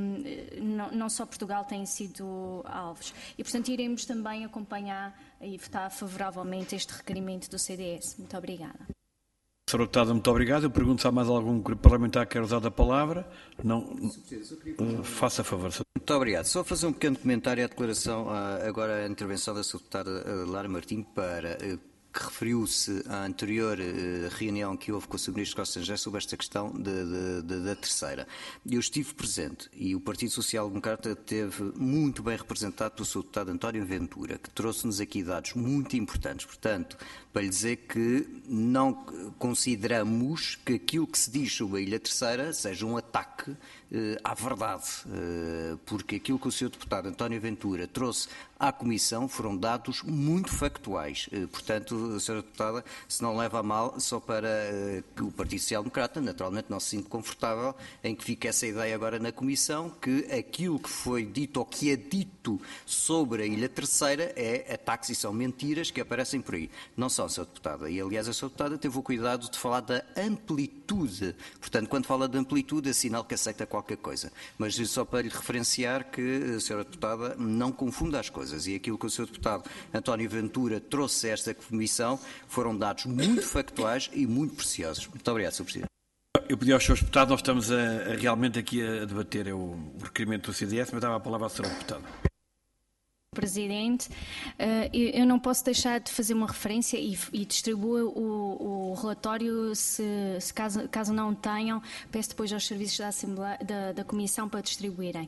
não só Portugal tem sido alvos. E, portanto, iremos também acompanhar e votar favoravelmente este requerimento do CDS. Muito obrigada. Sr. Deputada, muito obrigado. Eu pergunto se há mais algum parlamentar que quer usar a palavra. Não. Faça favor. Muito obrigado. Só fazer um pequeno comentário à declaração, agora à intervenção da Sra. Deputada Lara Martim, que referiu-se à anterior reunião que houve com o Sr. Ministro Costa Sanjé sobre esta questão da terceira. Eu estive presente e o Partido Social Democrata esteve muito bem representado pelo Sr. Deputado António Ventura, que trouxe-nos aqui dados muito importantes. Portanto, para lhe dizer que não consideramos que aquilo que se diz sobre a Ilha Terceira seja um ataque à verdade, porque aquilo que o Sr. Deputado António Ventura trouxe à Comissão foram dados muito factuais. Portanto, Sra. Deputada, se não leva a mal, só para que o Partido Social Democrata, naturalmente, não se sinta confortável em que fique essa ideia agora na Comissão, que aquilo que foi dito ou que é dito sobre a Ilha Terceira é ataques e são mentiras que aparecem por aí. Não são, Sra. Deputada. E, aliás, a Sra. Deputada teve o cuidado de falar da amplitude. Portanto, quando fala de amplitude, é sinal que aceita qualquer coisa. Mas só para lhe referenciar que a Sra. Deputada não confunda as coisas. E aquilo que o Sr. Deputado António Ventura trouxe a esta Comissão foram dados muito factuais e muito preciosos. Muito obrigado, Sr. Presidente. Eu pedi aos Srs. Deputados, nós estamos realmente aqui a debater o requerimento do CDS, mas dava a palavra à Sra. Deputada. Presidente, eu não posso deixar de fazer uma referência e distribuo o relatório, caso não tenham, peço depois aos serviços da Assembleia, da Comissão para distribuírem.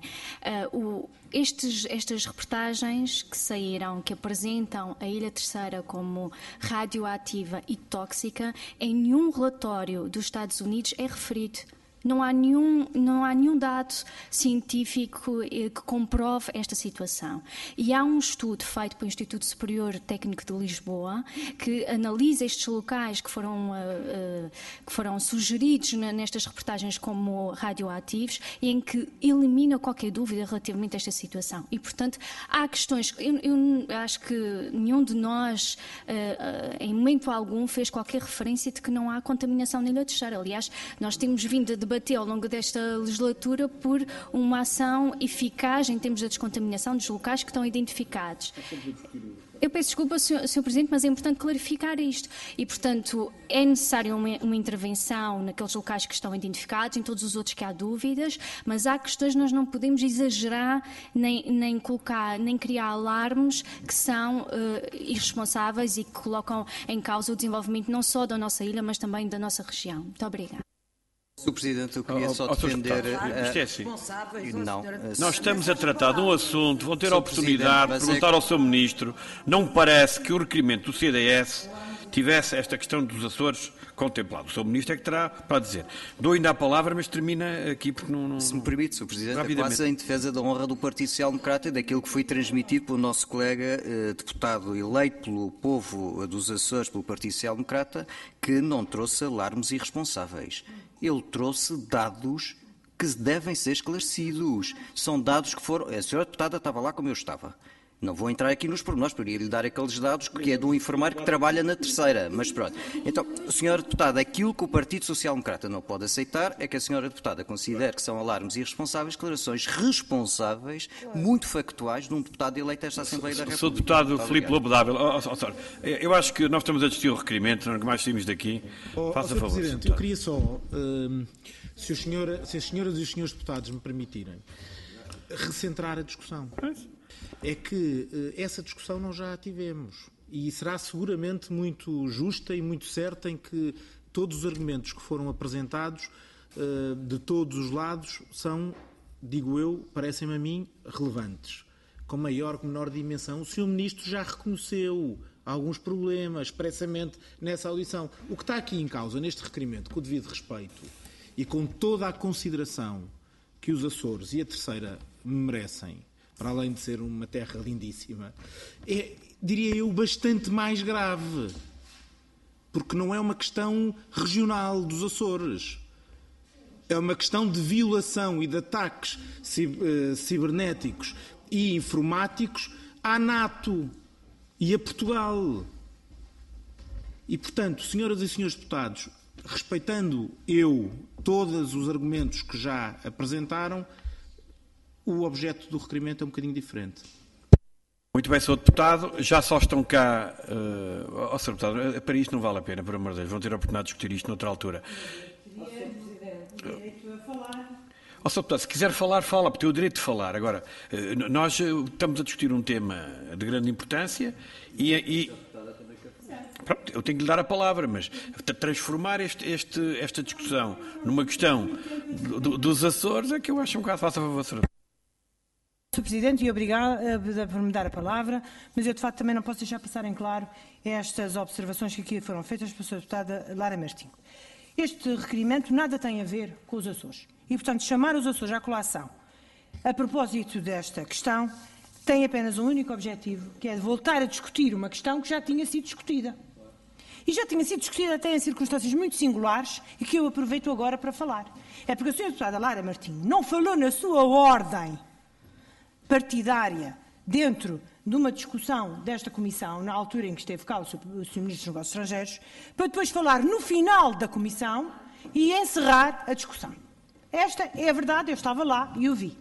Estas reportagens que saíram, que apresentam a Ilha Terceira como radioativa e tóxica, em nenhum relatório dos Estados Unidos é referido. Não há nenhum dado científico que comprove esta situação. E há um estudo feito pelo Instituto Superior Técnico de Lisboa que analisa estes locais que foram sugeridos nestas reportagens como radioativos e em que elimina qualquer dúvida relativamente a esta situação. E, portanto, há questões... Eu acho que nenhum de nós, em momento algum, fez qualquer referência de que não há contaminação na Ilha Terceira. Aliás, nós temos vindo a debater ao longo desta legislatura por uma ação eficaz em termos da descontaminação dos locais que estão identificados. Eu peço desculpa, Sr. Presidente, mas é importante clarificar isto. E, portanto, é necessária uma intervenção naqueles locais que estão identificados, em todos os outros que há dúvidas, mas há questões que nós não podemos exagerar nem criar alarmes que são irresponsáveis e que colocam em causa o desenvolvimento não só da nossa ilha, mas também da nossa região. Muito obrigada. Sr. Presidente, eu queria só defender... Nós estamos a tratar de um assunto, vão ter a oportunidade de perguntar ao Sr. Ministro. Não me parece que o requerimento do CDS tivesse esta questão dos Açores contemplado. O Sr. Ministro é que terá para dizer. Dou ainda a palavra, mas termina aqui porque não... Se me permite, Sr. Presidente, é quase em defesa da honra do Partido Social Democrata e daquilo que foi transmitido pelo nosso colega deputado eleito pelo povo dos Açores, pelo Partido Social Democrata, que não trouxe alarmes irresponsáveis. Ele trouxe dados que devem ser esclarecidos. São dados que foram... A senhora deputada estava lá como eu estava. Não vou entrar aqui nos pormenores, poderia lhe dar aqueles dados que é de um enfermeiro que trabalha na Terceira, mas pronto. Então, senhora deputada, aquilo que o Partido Social Democrata não pode aceitar é que a senhora deputada considere que são alarmes irresponsáveis, declarações responsáveis, muito factuais, de um deputado eleito a esta Assembleia da República. Sou deputado Filipe Lobo Dável. Eu acho que nós estamos a discutir o requerimento, não é que mais saímos daqui. Faça favor. Presidente, eu queria só, se as senhoras e os senhores deputados me permitirem, recentrar a discussão. É que essa discussão nós já a tivemos e será seguramente muito justa e muito certa em que todos os argumentos que foram apresentados de todos os lados são, digo eu, parecem-me a mim, relevantes. Com maior ou menor dimensão, o Sr. Ministro já reconheceu alguns problemas expressamente nessa audição. O que está aqui em causa, neste requerimento, com o devido respeito, e com toda a consideração que os Açores e a Terceira merecem, para além de ser uma terra lindíssima, é, diria eu, bastante mais grave. Porque não é uma questão regional dos Açores. É uma questão de violação e de ataques cibernéticos e informáticos à NATO e a Portugal. E, portanto, senhoras e senhores deputados, respeitando eu todos os argumentos que já apresentaram, o objeto do requerimento é um bocadinho diferente. Muito bem, Sr. Deputado. Já só estão cá... Sr. Deputado, para isto não vale a pena, por amor de Deus. Vão ter a oportunidade de discutir isto noutra altura. Sr. Deputado, se quiser falar, fala, porque tem o direito de falar. Agora, nós estamos a discutir um tema de grande importância e pronto, eu tenho que lhe dar a palavra, mas transformar esta discussão numa questão dos Açores é que eu acho um bocado fácil. Faça favor, Sr. Sr. Presidente, e obrigada por me dar a palavra, mas eu de facto também não posso deixar passar em claro estas observações que aqui foram feitas pela Sra. Deputada Lara Martinho. Este requerimento nada tem a ver com os Açores e, portanto, chamar os Açores à colação a propósito desta questão tem apenas um único objetivo, que é de voltar a discutir uma questão que já tinha sido discutida. E já tinha sido discutida até em circunstâncias muito singulares e que eu aproveito agora para falar. É porque a Sra. Deputada Lara Martinho não falou na sua ordem partidária dentro de uma discussão desta Comissão, na altura em que esteve cá o Sr. Ministro dos Negócios Estrangeiros, para depois falar no final da Comissão e encerrar a discussão. Esta é a verdade, eu estava lá e ouvi.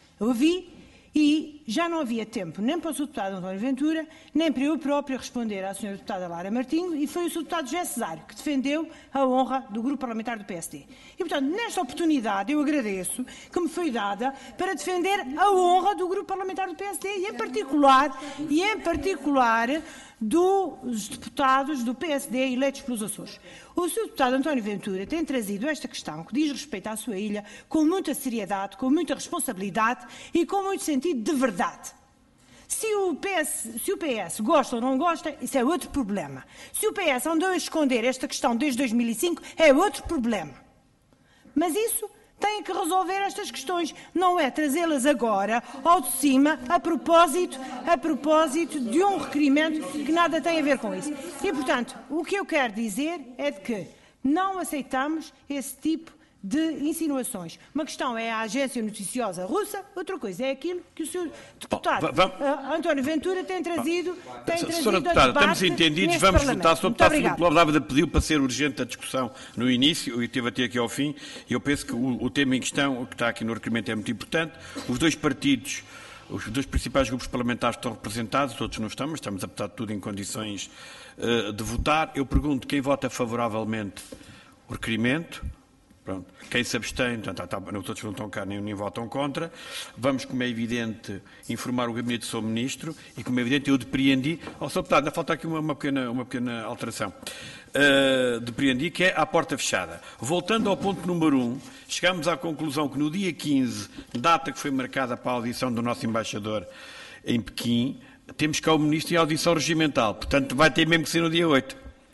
E já não havia tempo nem para o Sr. Deputado António Ventura, nem para eu própria responder à Sra. Deputada Lara Martinho, e foi o Sr. Deputado José Cesário que defendeu a honra do Grupo Parlamentar do PSD. E, portanto, nesta oportunidade eu agradeço que me foi dada para defender a honra do Grupo Parlamentar do PSD e, em particular dos deputados do PSD eleitos pelos Açores. O Sr. Deputado António Ventura tem trazido esta questão que diz respeito à sua ilha com muita seriedade, com muita responsabilidade e com muito sentido de verdade. Se o PS gosta ou não gosta, isso é outro problema. Se o PS andou a esconder esta questão desde 2005, é outro problema. Mas isso tem que resolver estas questões, não é trazê-las agora ao de cima a propósito de um requerimento que nada tem a ver com isso. E, portanto, o que eu quero dizer é de que não aceitamos esse tipo de insinuações. Uma questão é a agência noticiosa russa, outra coisa é aquilo que o Sr. Deputado António Ventura tem trazido Sra. Deputada, estamos entendidos, vamos votar. Sr. Deputado Filipe Lobo Dávila pediu para ser urgente a discussão no início e teve até aqui ao fim, e eu penso que o tema em questão, que está aqui no requerimento, é muito importante. Os dois partidos, os dois principais grupos parlamentares estão representados, outros não estamos, apesar de tudo, em condições de votar. Eu pergunto quem vota favoravelmente o requerimento. Pronto. Quem se abstém, os outros não estão cá nem votam contra. Vamos, como é evidente, informar o gabinete do Sr. Ministro e, como é evidente, eu depreendi. Sr. Deputado, ainda falta aqui uma pequena alteração. Depreendi que é à porta fechada. Voltando ao ponto número 1, chegamos à conclusão que no dia 15, data que foi marcada para a audição do nosso embaixador em Pequim, temos cá o Ministro em audição regimental. Portanto, vai ter mesmo que ser no dia 8.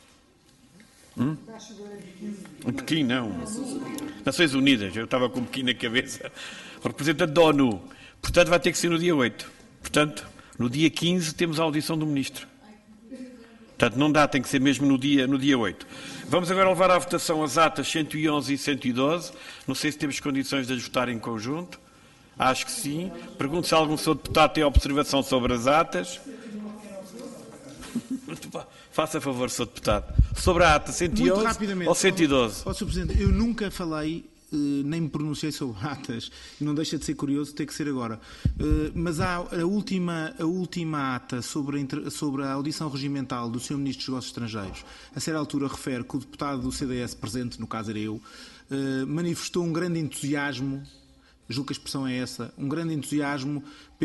Em Pequim, não. Nações Unidas, eu estava com Pequim na cabeça. O representante da ONU. Portanto, vai ter que ser no dia 8. Portanto, no dia 15 temos a audição do Ministro. Portanto, não dá, tem que ser mesmo no dia 8. Vamos agora levar à votação as atas 111 e 112. Não sei se temos condições de as votar em conjunto. Acho que sim. Pergunto se algum Sr. Deputado tem observação sobre as atas. Faça favor, Sr. Deputado. Sobre a ata 111 ou 112? Sr. Presidente, eu nunca falei, nem me pronunciei sobre atas, e não deixa de ser curioso ter que ser agora. Mas há a última ata sobre a audição regimental do Sr. Ministro dos Negócios Estrangeiros. A certa altura refere que o deputado do CDS presente, no caso era eu, manifestou um grande entusiasmo, julgo que a expressão é essa, um grande entusiasmo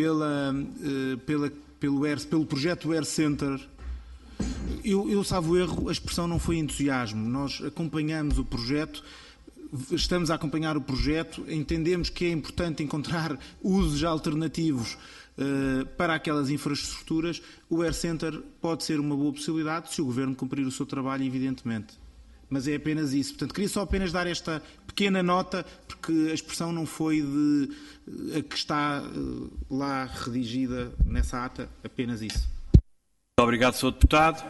pelo projeto Air Center. Eu salvo erro, a expressão não foi entusiasmo. Nós acompanhamos o projeto, estamos a acompanhar o projeto, entendemos que é importante encontrar usos alternativos para aquelas infraestruturas. O Air Center pode ser uma boa possibilidade se o Governo cumprir o seu trabalho, evidentemente. Mas é apenas isso. Portanto, queria só apenas dar esta pequena nota, porque a expressão não foi a que está lá redigida nessa ata, apenas isso. Muito obrigado, Sr. Deputado.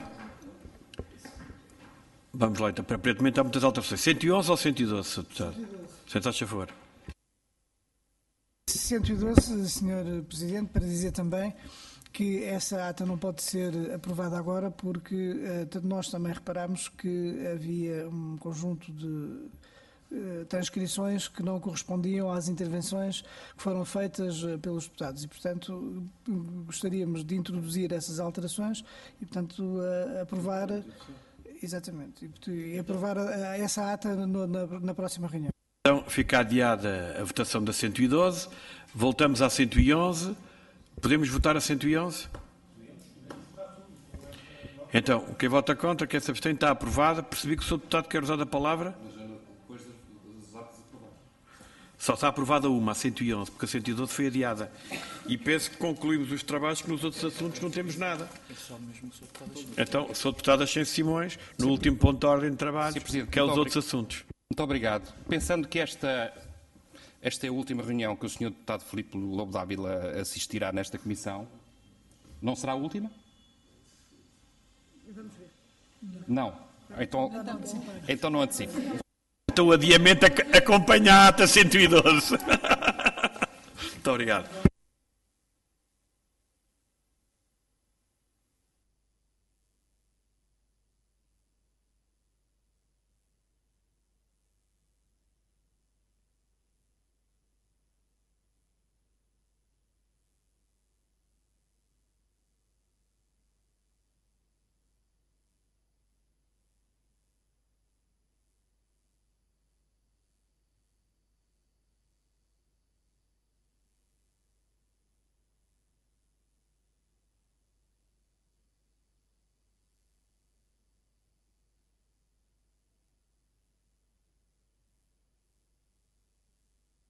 Vamos lá, então. Aparentemente há muitas alterações. 111 ou 112, Sr. Deputado? Sr. a favor. 112, Sr. Presidente, para dizer também que essa ata não pode ser aprovada agora porque nós também reparámos que havia um conjunto de transcrições que não correspondiam às intervenções que foram feitas pelos deputados e, portanto, gostaríamos de introduzir essas alterações e, portanto, aprovar, exatamente, e aprovar essa ata na próxima reunião. Então, fica adiada a votação da 112, voltamos à 111. Podemos votar a 111? Então, quem vota contra, quem se abstém, está aprovada. Percebi que o Sr. Deputado quer usar a palavra. Só está aprovada uma, a 111, porque a 112 foi adiada. E penso que concluímos os trabalhos, que nos outros assuntos não temos nada. Então, o Sr. Deputado Ascenso Simões, no último ponto da ordem de trabalho, que é os outros assuntos. Muito obrigado. Pensando que esta é a última reunião que o Sr. Deputado Filipe Lobo Dávila assistirá nesta comissão, não será a última? Vamos ver. Não. Então não antecipo. Então o adiamento acompanha a ata 112. Muito obrigado.